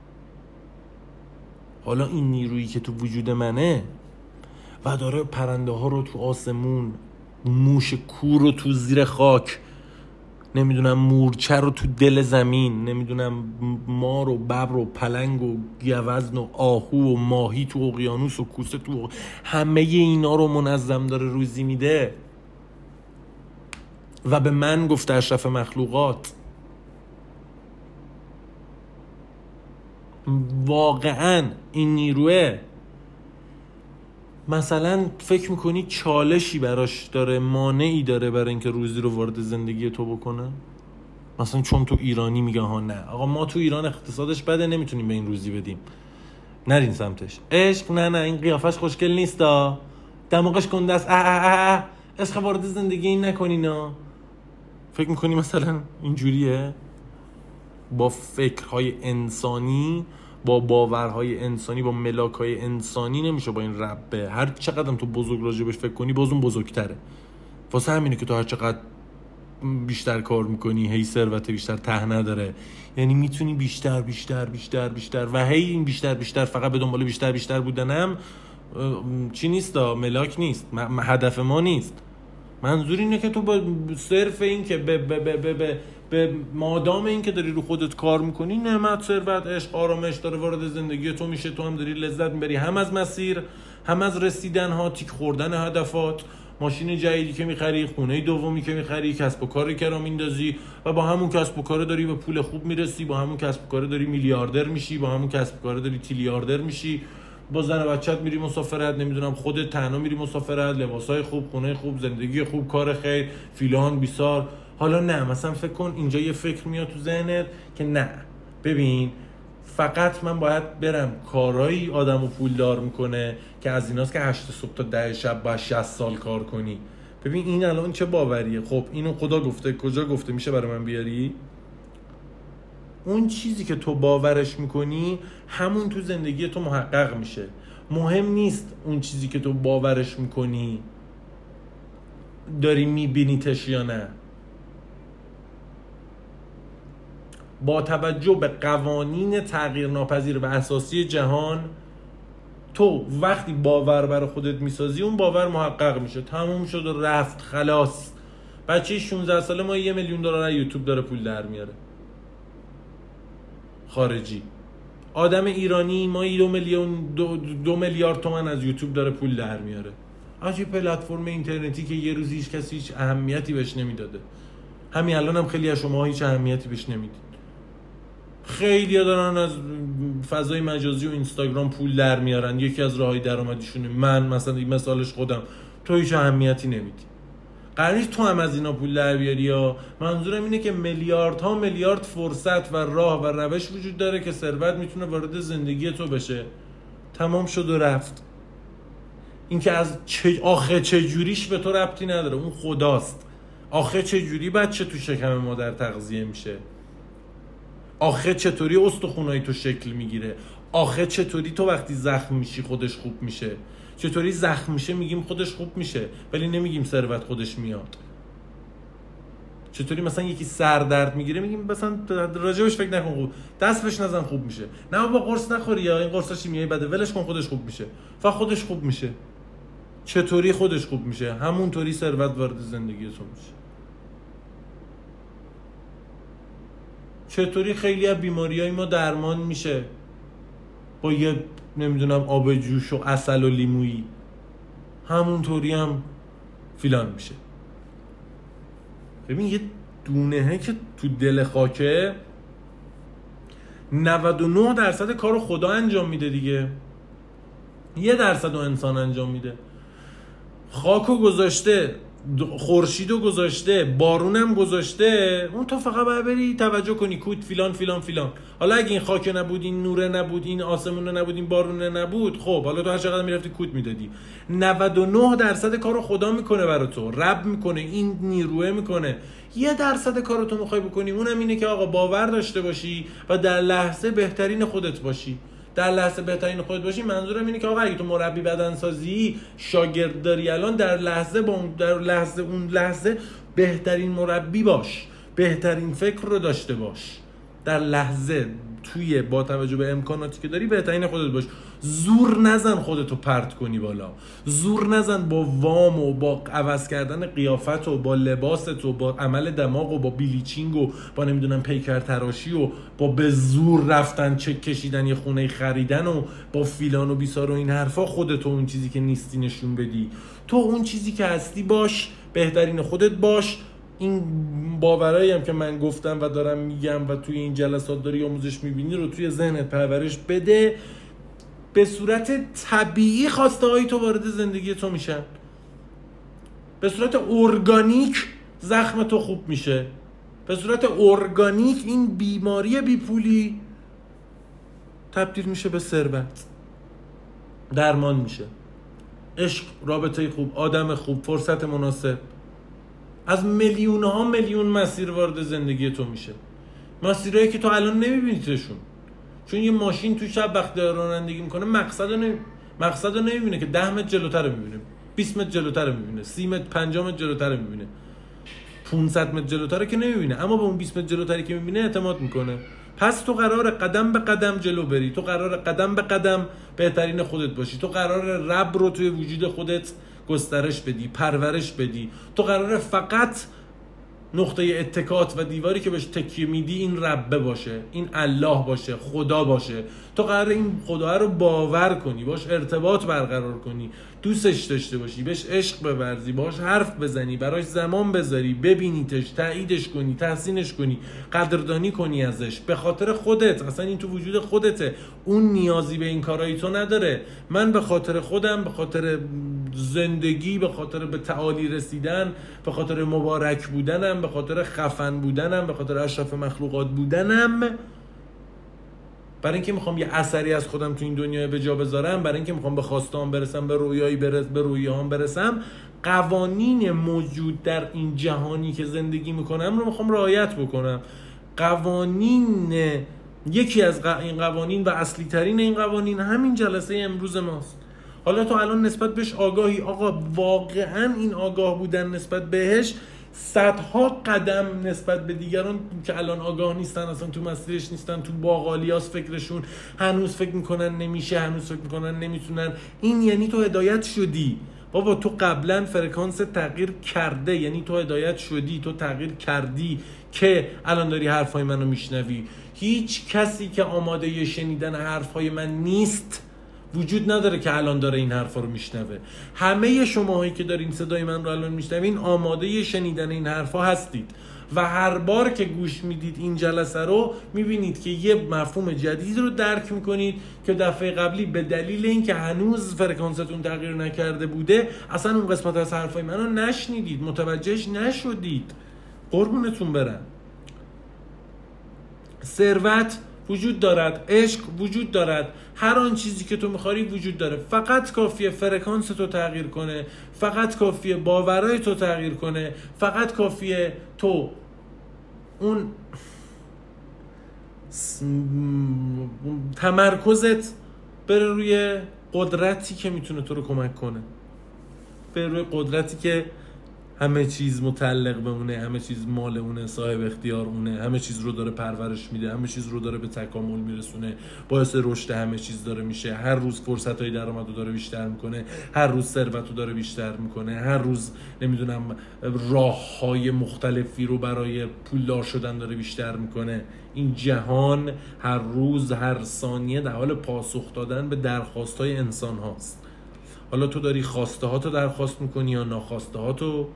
حالا این نیرویی که تو وجود منه و داره پرنده ها رو تو آسمون، موش کور رو تو زیر خاک، نمیدونم مورچه رو تو دل زمین، نمیدونم مار و ببر و پلنگ و گوزن و آهو و ماهی تو اقیانوس و کوسه تو، همه اینا رو منظم داره روزی میده و به من گفته اشرف مخلوقات. واقعا این نیروه مثلا فکر میکنی چالشی براش داره، مانعی داره برای اینکه روزی رو وارد زندگی تو بکنه؟ مثلا چون تو ایرانی میگن ها نه آقا ما تو ایران اقتصادش بده نمیتونیم به این روزی بدیم، نرین سمتش. عشق نه نه این قیافش خوشگل نیستا، دماغش گنده است، اه اه اه اه. عشق وارد زندگی این نکنینا. فکر میکنی مثلا اینجوریه؟ با فکرهای انسانی، با باورهای انسانی، با ملاکهای انسانی نمیشه با این ربه. هر چقدر تو بزرگ راجبش فکر کنی باز اون بزرگتره. واسه همینه که تو هر چقدر بیشتر کار میکنی هی ثروت بیشتر ته نداره، یعنی میتونی بیشتر بیشتر بیشتر بیشتر و هی این بیشتر بیشتر فقط به دنبال بیشتر بیشتر بودنم چی نیست، ملاک نیست، هدف ما نیست. منظور اینه که تو با صرف این که به به به به به, به مادام این که داری رو خودت کار میکنی، نعمت، ثروت، عشق، آرامش داره وارد زندگی تو میشه، تو هم داری لذت میبری، هم از مسیر، هم از رسیدن ها، تیک خوردن هدفات، ماشین جدیدی که میخری، خونه دومی که میخری، کسب و کاری که را میندازی و با همون کسب و کار داری به پول خوب میرسی، با همون کسب و کار داری میلیاردر میشی، با همون کسب و کار داری تریلیاردر میشی، با زن و بچت میری مسافرت، نمیدونم خودت تنها میری مسافرت، لباسای خوب، خونه خوب، زندگی خوب، کار خیر، فیلان بیسار. حالا نه مثلا فکر کن اینجا یه فکر میاد تو ذهنت که نه ببین فقط من باید برم کارایی آدمو پولدار میکنه که از ایناست که هشت صبح تا ده شب با شصت سال کار کنی. ببین این الان چه باوریه؟ خب اینو خدا گفته، کجا گفته؟ میشه برای من بیاری؟ اون چیزی که تو باورش میکنی همون تو زندگی تو محقق میشه. مهم نیست اون چیزی که تو باورش میکنی داری میبینیتش یا نه. با توجه به قوانین تغییر ناپذیر و اساسی جهان، تو وقتی باور برای خودت میسازی اون باور محقق میشه، تموم شد و رفت، خلاص. بچه شانزده ساله ما یه میلیون دلار یوتیوب داره پول در میاره، خارجی. آدم ایرانی ما دو میلیون دو, دو میلیارد تومان از یوتیوب داره پول در میاره. آجی پلتفرم اینترنتی که یه روز هیچ کسی هیچ اهمیتی بهش نمیداده، همین الان هم خیلی از شما هیچ اهمیتی بهش نمیدید. خیلی ها دارن از فضای مجازی و اینستاگرام پول در میارن، یکی از راههای درآمدیشونه. من مثلا مثالش خودم، تو هیچ اهمیتی نمیدی، قراره تو هم از اینا پول در بیاری. یا منظورم اینه که میلیاردها میلیارد فرصت و راه و روش وجود داره که ثروت میتونه وارد زندگی تو بشه، تمام شد و رفت. این که از چه آخه چه جوریش به تو ربطی نداره، اون خداست. آخه چه جوری بچه تو شکم مادر تغذیه میشه، آخه چطوری استخونای تو شکل میگیره، آخه چطوری تو وقتی زخم میشی خودش خوب میشه، چطوری زخم میشه میگیم خودش خوب میشه ولی نمیگیم ثروت خودش میاد. چطوری مثلا یکی سر درد میگیره میگیم مثلا راجبش فکر نکن خوب، دست بهش نزن خوب میشه، نه با قرص نخوری یا این قرصا شیمیایی بده ولش کن خودش خوب میشه، فقط خودش خوب میشه. چطوری خودش خوب میشه؟ همونطوری ثروت وارد زندگی تو میشه. چطوری خیلی از بیماریای ما درمان میشه با یه نمیدونم آب جوش و عسل و لیمویی، همونطوری هم فیلان میشه. ببین یه دونهه که تو دل خاکه نود و نه درصد کارو خدا انجام میده دیگه، یه درصد رو انسان انجام میده. خاکو گذاشته، خورشیدو گذاشته، بارونم گذاشته، اون تو فقط باید بری توجه کنی کود فیلان فیلان فیلان. حالا اگه این خاک نبود، این نوره نبود، این آسمونه نبود، این بارونه نبود، خب حالا تو هر چقدر میرفتی کود میدادی. نود و نه درصد کارو خدا میکنه برای تو، رب میکنه، این نیروه میکنه. یه درصد کارو تو میخوای بکنی، اونم اینه که آقا باور داشته باشی و در لحظه بهترین خودت باشی. در لحظه بهترین خودت باشی منظورم اینه که آقا اگه تو مربی بدنسازی شاگرد داری الان، در لحظه با اون در لحظه اون لحظه بهترین مربی باش، بهترین فکر رو داشته باش، در لحظه توی با توجه به امکاناتی که داری بهترین خودت باش. زور نزن خودتو پرت کنی بالا، زور نزن با وام و با عوض کردن قیافت و با لباست و با عمل دماغ و با بیلیچینگ و با نمیدونم پیکر تراشی و با به زور رفتن چک کشیدن یه خونه خریدن و با فیلان و بیسار و این حرفا خودتو اون چیزی که نیستی نشون بدی. تو اون چیزی که هستی باش، بهترین خودت باش. این باورایی هم که من گفتم و دارم میگم و توی این جلسات داری آموزش میبینی رو توی ذهنت پرورش بده، به صورت طبیعی خواسته های تو وارد زندگی تو میشن، به صورت ارگانیک زخم تو خوب میشه. به صورت ارگانیک این بیماری بیپولی تبدیل میشه به ثروت، درمان میشه. عشق، رابطه خوب، آدم خوب، فرصت مناسب، از میلیون ها میلیون مسیر وارد زندگی تو میشه. مسیرهایی که تو الان نمیبینیشون، چون یه ماشین تو شب وقتی رانندگی میکنه مقصد رو نمی... مقصد رو نمیبینه که ده متر جلوتر رو میبینه، بیست متر جلوتر رو میبینه، سی متر پنجاه متر جلوتر رو میبینه، پانصد متر جلوتر رو که نمیبینه، اما به اون بیست متر جلوتری که میبینه اعتماد میکنه. پس تو قراره قدم به قدم جلو بری، تو قراره قدم به قدم بهترین خودت باشی، تو قراره رب رو توی وجود خودت گسترش بدی، پرورش بدی، تو قراره فقط نقطه اتکات و دیواری که بهش تکیه میدی این ربه باشه، این الله باشه، خدا باشه. تو قراره این خدا رو باور کنی، باش ارتباط برقرار کنی، دوستش داشته باشی، بهش عشق بورزی، باش حرف بزنی، براش زمان بذاری، ببینیتش، تاییدش کنی، تحسینش کنی، قدردانی کنی ازش، به خاطر خودت. اصلا این تو وجود خودته، اون نیازی به این کارهای تو نداره. من به خاطر خودم، به خاطر زندگی، به خاطر به تعالی رسیدن، به خاطر مبارک بودنم، به خاطر خفن بودنم، به خاطر اشرف مخلوقات بودنم، برای اینکه میخوام یه اثری از خودم تو این دنیا به جا بذارم، برای اینکه میخوام به خواستهام برسم، به رویایی برس به رویاهام برسم، قوانین موجود در این جهانی که زندگی میکنم رو میخوام رعایت بکنم. قوانین، یکی از این قوانین و اصلی ترین این قوانین همین جلسه امروز ماست. حالا تو الان نسبت بهش آگاهی، آقا واقعا این آگاه بودن نسبت بهش صدها قدم نسبت به دیگران که الان آگاه نیستن، اصلا تو مسیرش نیستن، تو باقالیاس فکرشون، هنوز فکر میکنن نمیشه، هنوز فکر میکنن نمیتونن. این یعنی تو هدایت شدی بابا، تو قبلا فرکانس تغییر کرده، یعنی تو هدایت شدی، تو تغییر کردی که الان داری حرفای منو میشنوی. هیچ کسی که آماده شنیدن حرفای من نیست وجود نداره که الان داره این حرفا رو میشنوه. همه شماهایی که دارین صدای من رو الان میشنوین آماده شنیدن این حرفا هستید و هر بار که گوش میدید این جلسه رو میبینید که یه مفهوم جدید رو درک میکنید که دفعه قبلی به دلیل اینکه هنوز فرکانستون تغییر نکرده بوده اصلا اون قسمت از حرفای من رو نشنیدید، متوجهش نشدید. قربونتون برم. ثروت وجود دارد، عشق وجود دارد، هر آن چیزی که تو میخواری وجود داره. فقط کافیه فرکانس تو تغییر کنه، فقط کافیه باورای تو تغییر کنه، فقط کافیه تو اون تمرکزت بره روی قدرتی که میتونه تو رو کمک کنه، بره روی قدرتی که همه چیز متعلق به اونه، همه چیز مال اونه، صاحب اختیار اونه، همه چیز رو داره پرورش میده، همه چیز رو داره به تکامل میرسونه، باعث رشد همه چیز داره میشه، هر روز فرصتای درآمدو داره بیشتر میکنه، هر روز ثروتو داره بیشتر میکنه، هر روز نمیدونم راههای مختلفی رو برای پولدار شدن داره بیشتر میکنه. این جهان هر روز، هر ثانیه در حال پاسخ دادن به درخواستای انسان هاست. حالا تو داری خواسته هاتو درخواست میکنی یا ناخواسته هاتو؟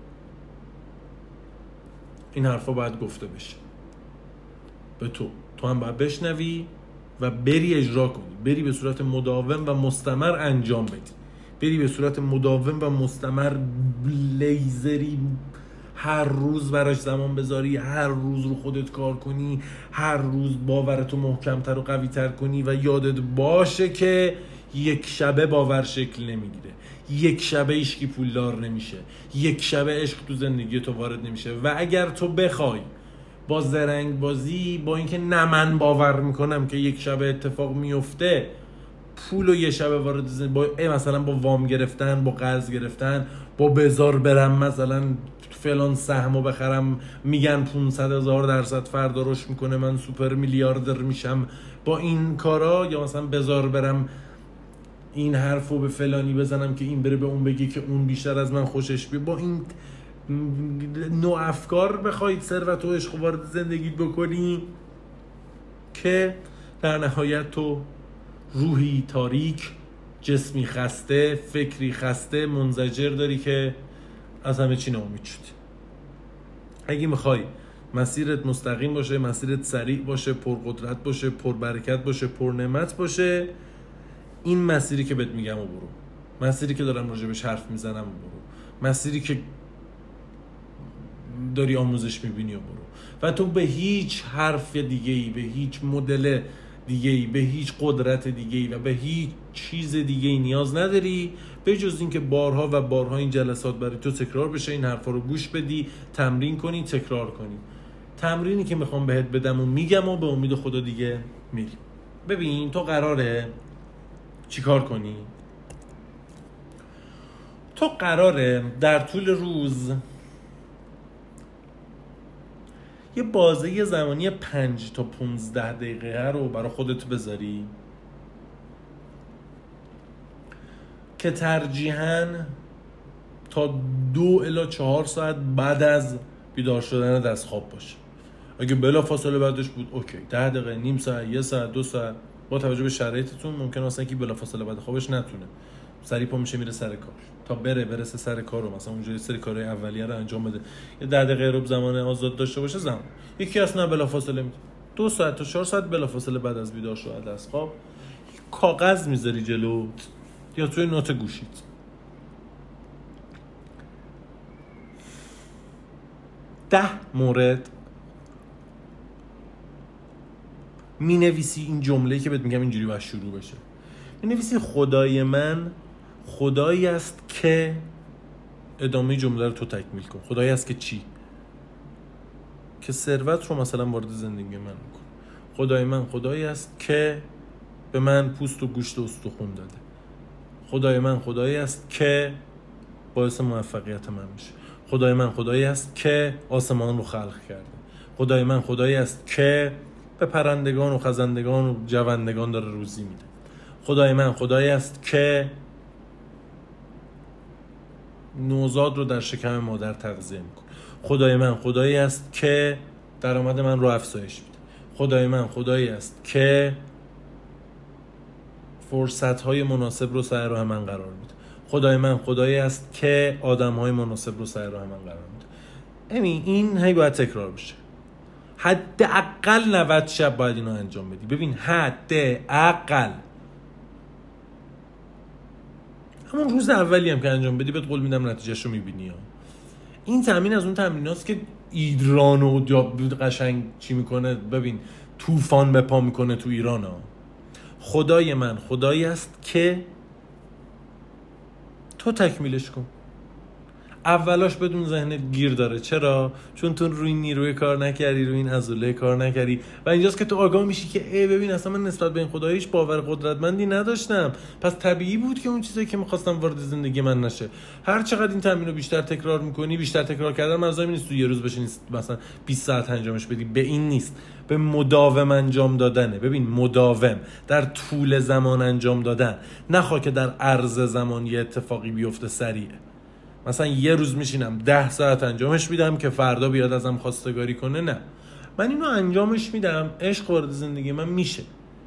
این حرفا باید گفته بشه به تو، تو هم باید بشنوی و بری اجرا کنی، بری به صورت مداوم و مستمر انجام بدی، بری به صورت مداوم و مستمر لیزری هر روز براش زمان بذاری، هر روز رو خودت کار کنی، هر روز باورتو محکمتر و قویتر کنی و یادت باشه که یک شبه باور شکل نمیگیره، یک شبه ایشکی پولدار نمیشه، یک شبه عشق تو زندگی تو وارد نمیشه. و اگر تو بخوای با زرنگ بازی، با اینکه نه من باور میکنم که یک شبه اتفاق میفته، پول و یه شبه وارد زندگی با مثلا با وام گرفتن، با قرض گرفتن، با بذار برم مثلا فلان سهمو بخرم میگن پانصد هزار درصد فردا رشد میکنه من سوپر میلیاردر میشم، با این کارا، یا مثلا بذار برم این حرفو به فلانی بزنم که این بره به اون بگه که اون بیشتر از من خوشش بیاد، با این نوع افکار بخواید ثروت و عشق وارد زندگیت بکنی که در نهایت تو روحی تاریک، جسمی خسته، فکری خسته، منزجر داری که از همه چی ناامید شدی. اگه میخوای مسیرت مستقیم باشه، مسیرت سریع باشه، پرقدرت باشه، پربرکت باشه، پرنعمت باشه، این مسیری که بهت میگم و برو، مسیری که دارم راجبش حرف میزنم و برو، مسیری که داری آموزش میبینی و برو و تو به هیچ حرف دیگه‌ای، به هیچ مدل دیگه‌ای، به هیچ قدرت دیگه‌ای و به هیچ چیز دیگه‌ای نیاز نداری به جز اینکه بارها و بارها این جلسات برای تو تکرار بشه، این حرفا رو گوش بدی، تمرین کنی، تکرار کنی. تمرینی که میخوام بهت بدم و میگم و به امید خدا دیگه میری. ببین تو قراره چیکار کنی؟ تو قراره در طول روز یه بازه زمانی پنج تا پونزده دقیقه رو برای خودت بذاری که ترجیحاً تا دو الی چهار ساعت بعد از بیدار شدن از خواب باشه. اگه بلا فاصله بعدش بود اوکی، ده دقیقه، نیم ساعت، یه ساعت، دو ساعت، با توجه به شرایطتون ممکنه مثلا که بلا فاصله بعد خوابش نتونه، سریع پا میشه میره سر کار تا بره برسه سر کار رو مثلا اونجوری سری کارهای اولیه رو انجام بده، یه ده دقیقه رو زمان آزاد داشته باشه زمان. یکی اصلا بلا فاصله میده دو ساعت تا چهار ساعت بلا فاصله بعد از بیدار شدن از خواب کاغذ میذاری جلوت یا توی نوت گوشیت، ده مورد می نویسی. این جمله‌ای که بهت میگم اینجوری باید شروع بشه. می نویسی خدای من خدایی است که، ادامه جمله رو تو تکمیل کن. خدایی است که چی؟ که ثروت رو مثلا وارد زندگی من میکن. خدای من خدایی است که به من پوست و گوشت و استخون داده. خدای من خدایی است که باعث موفقیت من میشه. خدای من خدایی است که آسمان رو خلق کرده. خدای من خدایی است که به پرندگان و خزندگان و جوندگان داره روزی میده. خدای من خدایی است که نوزاد رو در شکم مادر تغذیه میکنه. خدای من خدایی است که درآمد من رو افزایش میده. خدای من خدایی است که فرصت‌های مناسب رو سر راه من قرار میده. خدای من خدایی است که آدم‌های مناسب رو سر راه من قرار میده. همین این هی باید تکرار بشه. حداقل نود شب باید اینو انجام بدی. ببین حداقل همون روز اولی هم که انجام بدی بهت قول میدم نتیجهش رو میبینی ها. این تمرین از اون تمریناست که ایران و قشنگ چی میکنه، ببین طوفان به پا میکنه تو ایران ها. خدای من خدایی است که تو تکمیلش کن. اولاش بدون ذهنت گیر داره. چرا؟ چون تو روی نیروی کار نکردی، روی این عضله کار نکردی و اینجاست که تو آگاه میشی که ای ببین اصلا من نسبت به این خداییش باور قدرتمندی نداشتم، پس طبیعی بود که اون چیزایی که میخواستم وارد زندگی من نشه. هر چقدر این تمرین رو بیشتر تکرار میکنی، بیشتر تکرار کردن منظورم این نیست تو یه روز بشینی مثلا بیست ساعت انجامش بدی، به این نیست، به مداوم انجام دادنه. ببین مداوم در طول زمان انجام دادن، نخواه که در عرض زمان یه اتفاقی بیفته سریع. مثلا یه روز میشینم ده ساعت انجامش میدم که فردا بیاد ازم خواستگاری کنه، نه، من اینو انجامش میدم، عشق وارد زندگی من میشه.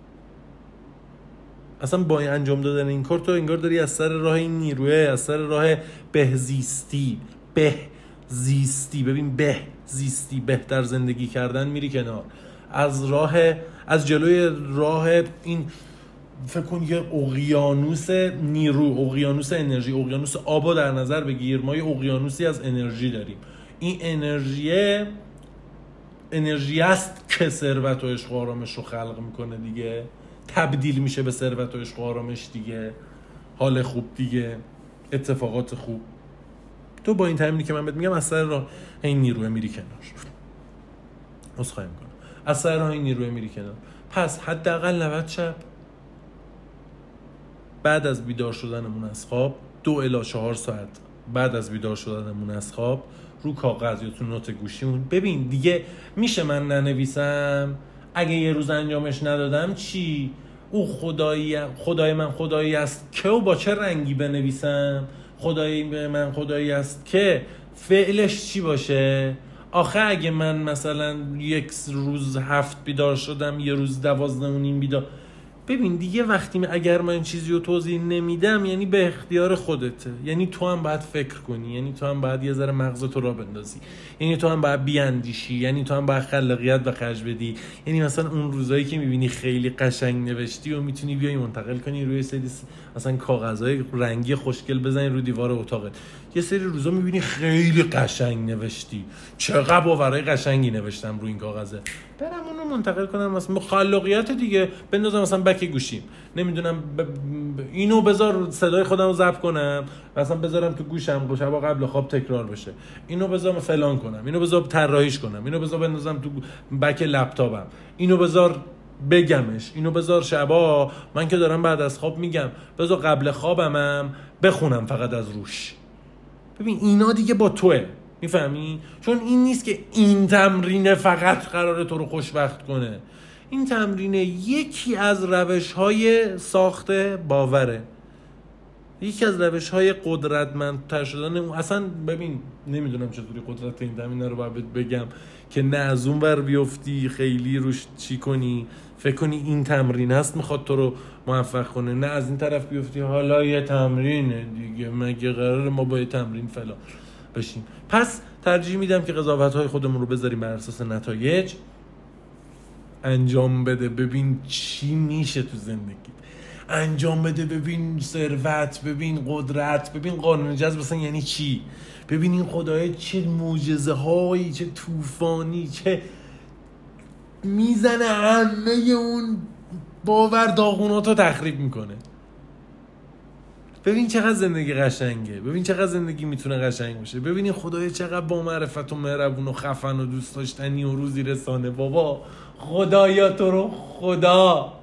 اصلا با این انجام دادن این کار تو انگار داری از سر راه این نیروه، از سر راه بهزیستی بهزیستی ببین بهزیستی بهتر زندگی کردن میری کنار، از راه از جلوی راه این فکر کن یه اقیانوس نیرو، اقیانوس انرژی، اقیانوس آبو در نظر بگیر. ما یه اقیانوسی از انرژی داریم. این انرژی انرژی است که ثروت و عشق و آرامش رو خلق میکنه دیگه، تبدیل میشه به ثروت و عشق و آرامش دیگه، حال خوب دیگه، اتفاقات خوب. تو با این تمرینی که من بهت میگم از سر راه این نیروه میری کنار. عذرخواهی میکنم. از سر راه این نیروه میری کنار. پس حداقل نود شب بعد از بیدار شدنمون از خواب، دو الی چهار ساعت بعد از بیدار شدنمون از خواب، رو کاغذ یا تو نوت گوشیمون. ببین دیگه میشه من ننویسم اگه یه روز انجامش ندادم چی؟ او خدایی خدای من خدایی است که، و با چه رنگی بنویسم؟ خدای من خدایی است که فعلش چی باشه؟ آخه اگه من مثلا یک روز هفت بیدار شدم، یه روز دوازده و نیم بیدار، ببین دیگه وقتی اگر من چیزی رو توضیح نمیدم یعنی به اختیار خودته، یعنی تو هم باید فکر کنی، یعنی تو هم باید یه ذره مغزتو را بندازی، یعنی تو هم باید بیاندیشی، یعنی تو هم باید خلاقیت به خرج بدی. یعنی مثلا اون روزایی که میبینی خیلی قشنگ نوشتی و میتونی بیای منتقل کنی روی سری مثلا کاغذهای رنگی خوشگل بزنی رو دیوار اتاقت. یه سری روزا میبینی خیلی قشنگ نوشتی، چقدر باورای قشنگی نوشتم رو این کاغذه، برم اونو منتقل کنم مثلا خلاقیت دیگه، بندازم مثلا بک گوشیم، نمیدونم ب... ب... اینو بذار صدای خودم رو ضبط کنم مثلا بذارم تو گوشم شب قبل خواب تکرار بشه، اینو بذارم فلان کنم، اینو بذار طراحیش کنم، اینو بذار بندازم تو بک لپتاپم، اینو بذار بگمش، اینو بذار شبا من که دارم بعد از خواب میگم بذار قبل خوابمم بخونم فقط از روش. ببین اینا دیگه با توه، میفهمی؟ چون این نیست که این تمرین فقط قراره تو رو خوشبخت کنه، این تمرین یکی از روش‌های ساخت باوره، یکی از روش‌های قدرتمندتر شدن اون. اصلا ببین نمیدونم چطوری قدرت این تمرین رو باید بگم که نه از اون ور بیفتی خیلی روش چی کنی فکر کنی این تمرین هست میخواد تو رو موفق کنه، نه از این طرف بیفتی حالا یه تمرینه دیگه مگه قراره ما با یه تمرین فلان بشیم. پس ترجیح میدم که قضاوت‌های خودمون رو بذاریم بر اساس نتایج، انجام بده ببین چی میشه تو زندگی، انجام بده ببین ثروت، ببین قدرت، ببین قانون جذب مثلا یعنی چی، ببین این خدای چه معجزه هایی، چه طوفانی، چه میزنه همه اون باور داغوناتو تخریب میکنه. ببین چقدر زندگی قشنگه، ببین چقدر زندگی میتونه قشنگ باشه، ببین این خدای چقدر با معرفت و مهربون و خفن و دوست داشتنی و روزی رسانه. بابا خدایا تو رو خدا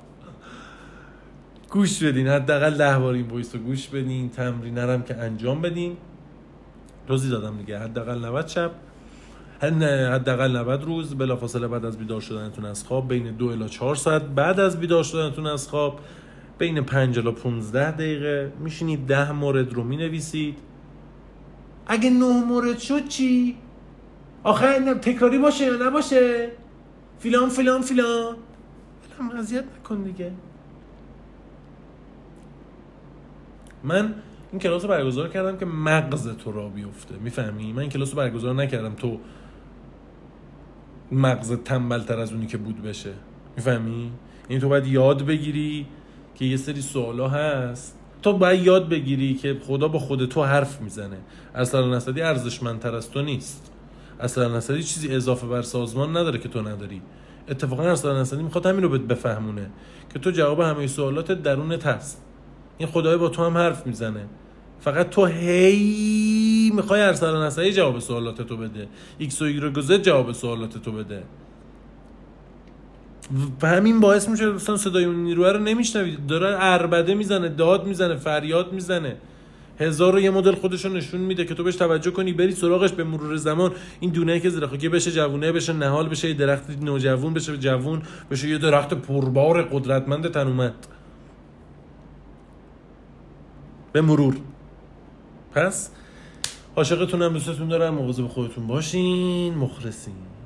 گوش بدین، حداقل ده بار این وایس رو گوش بدین، تمرین هم که انجام بدین. روزی دادم دیگه، حداقل نود شب، حداقل نود روز بلافاصله بعد از بیدار شدنتون از خواب، بین دو الی چهار ساعت بعد از بیدار شدنتون از خواب، بین پنج الی پانزده دقیقه میشینید ده مورد رو مینویسید. اگه نه مورد شد چی؟ آخه تکراری باشه یا نباشه؟ فلان فلان فلان فلان اذیت نکن دیگه. من این کلاس رو برگزار کردم که مغز تو را بیفته، میفهمی؟ من این کلاس رو برگزار نکردم تو مغز تنبل تر از اونی که بود بشه، میفهمی؟ یعنی تو باید یاد بگیری که یه سری سوالا هست، تو باید یاد بگیری که خدا با خود تو حرف میزنه. ارسلان اسدی ارزشمندتر از تو نیست، ارسلان اسدی چیزی اضافه بر سازمان نداره که تو نداری. اتفاقا ارسلان اسدی میخواد همین رو بهت بفهمونه که تو جواب همه سوالات درونت هست. این خدای با تو هم حرف میزنه، فقط تو هی میخوای ارسلان اسدی جواب سوالات تو بده، ایکس و ایگرگ و زد جواب سوالات تو بده. و همین باعث میشه دوستان صدای اون نیروه رو نمیشنوید، داره عربده میزنه، داد میزنه، فریاد میزنه، هزار و یه مدل خودشو نشون میده که تو بهش توجه کنی، بری سراغش. به مرور زمان این دونه‌ای که زیر خاکی بشه جوونه، بشه نهال، بشه یه درخت نوجوان، بشه جوون، بشه یه درخت پربار قدرتمند تنومند به مرور. پس عاشقتونم، دوستتون دارم، مواظب خودتون باشین، مخلصین.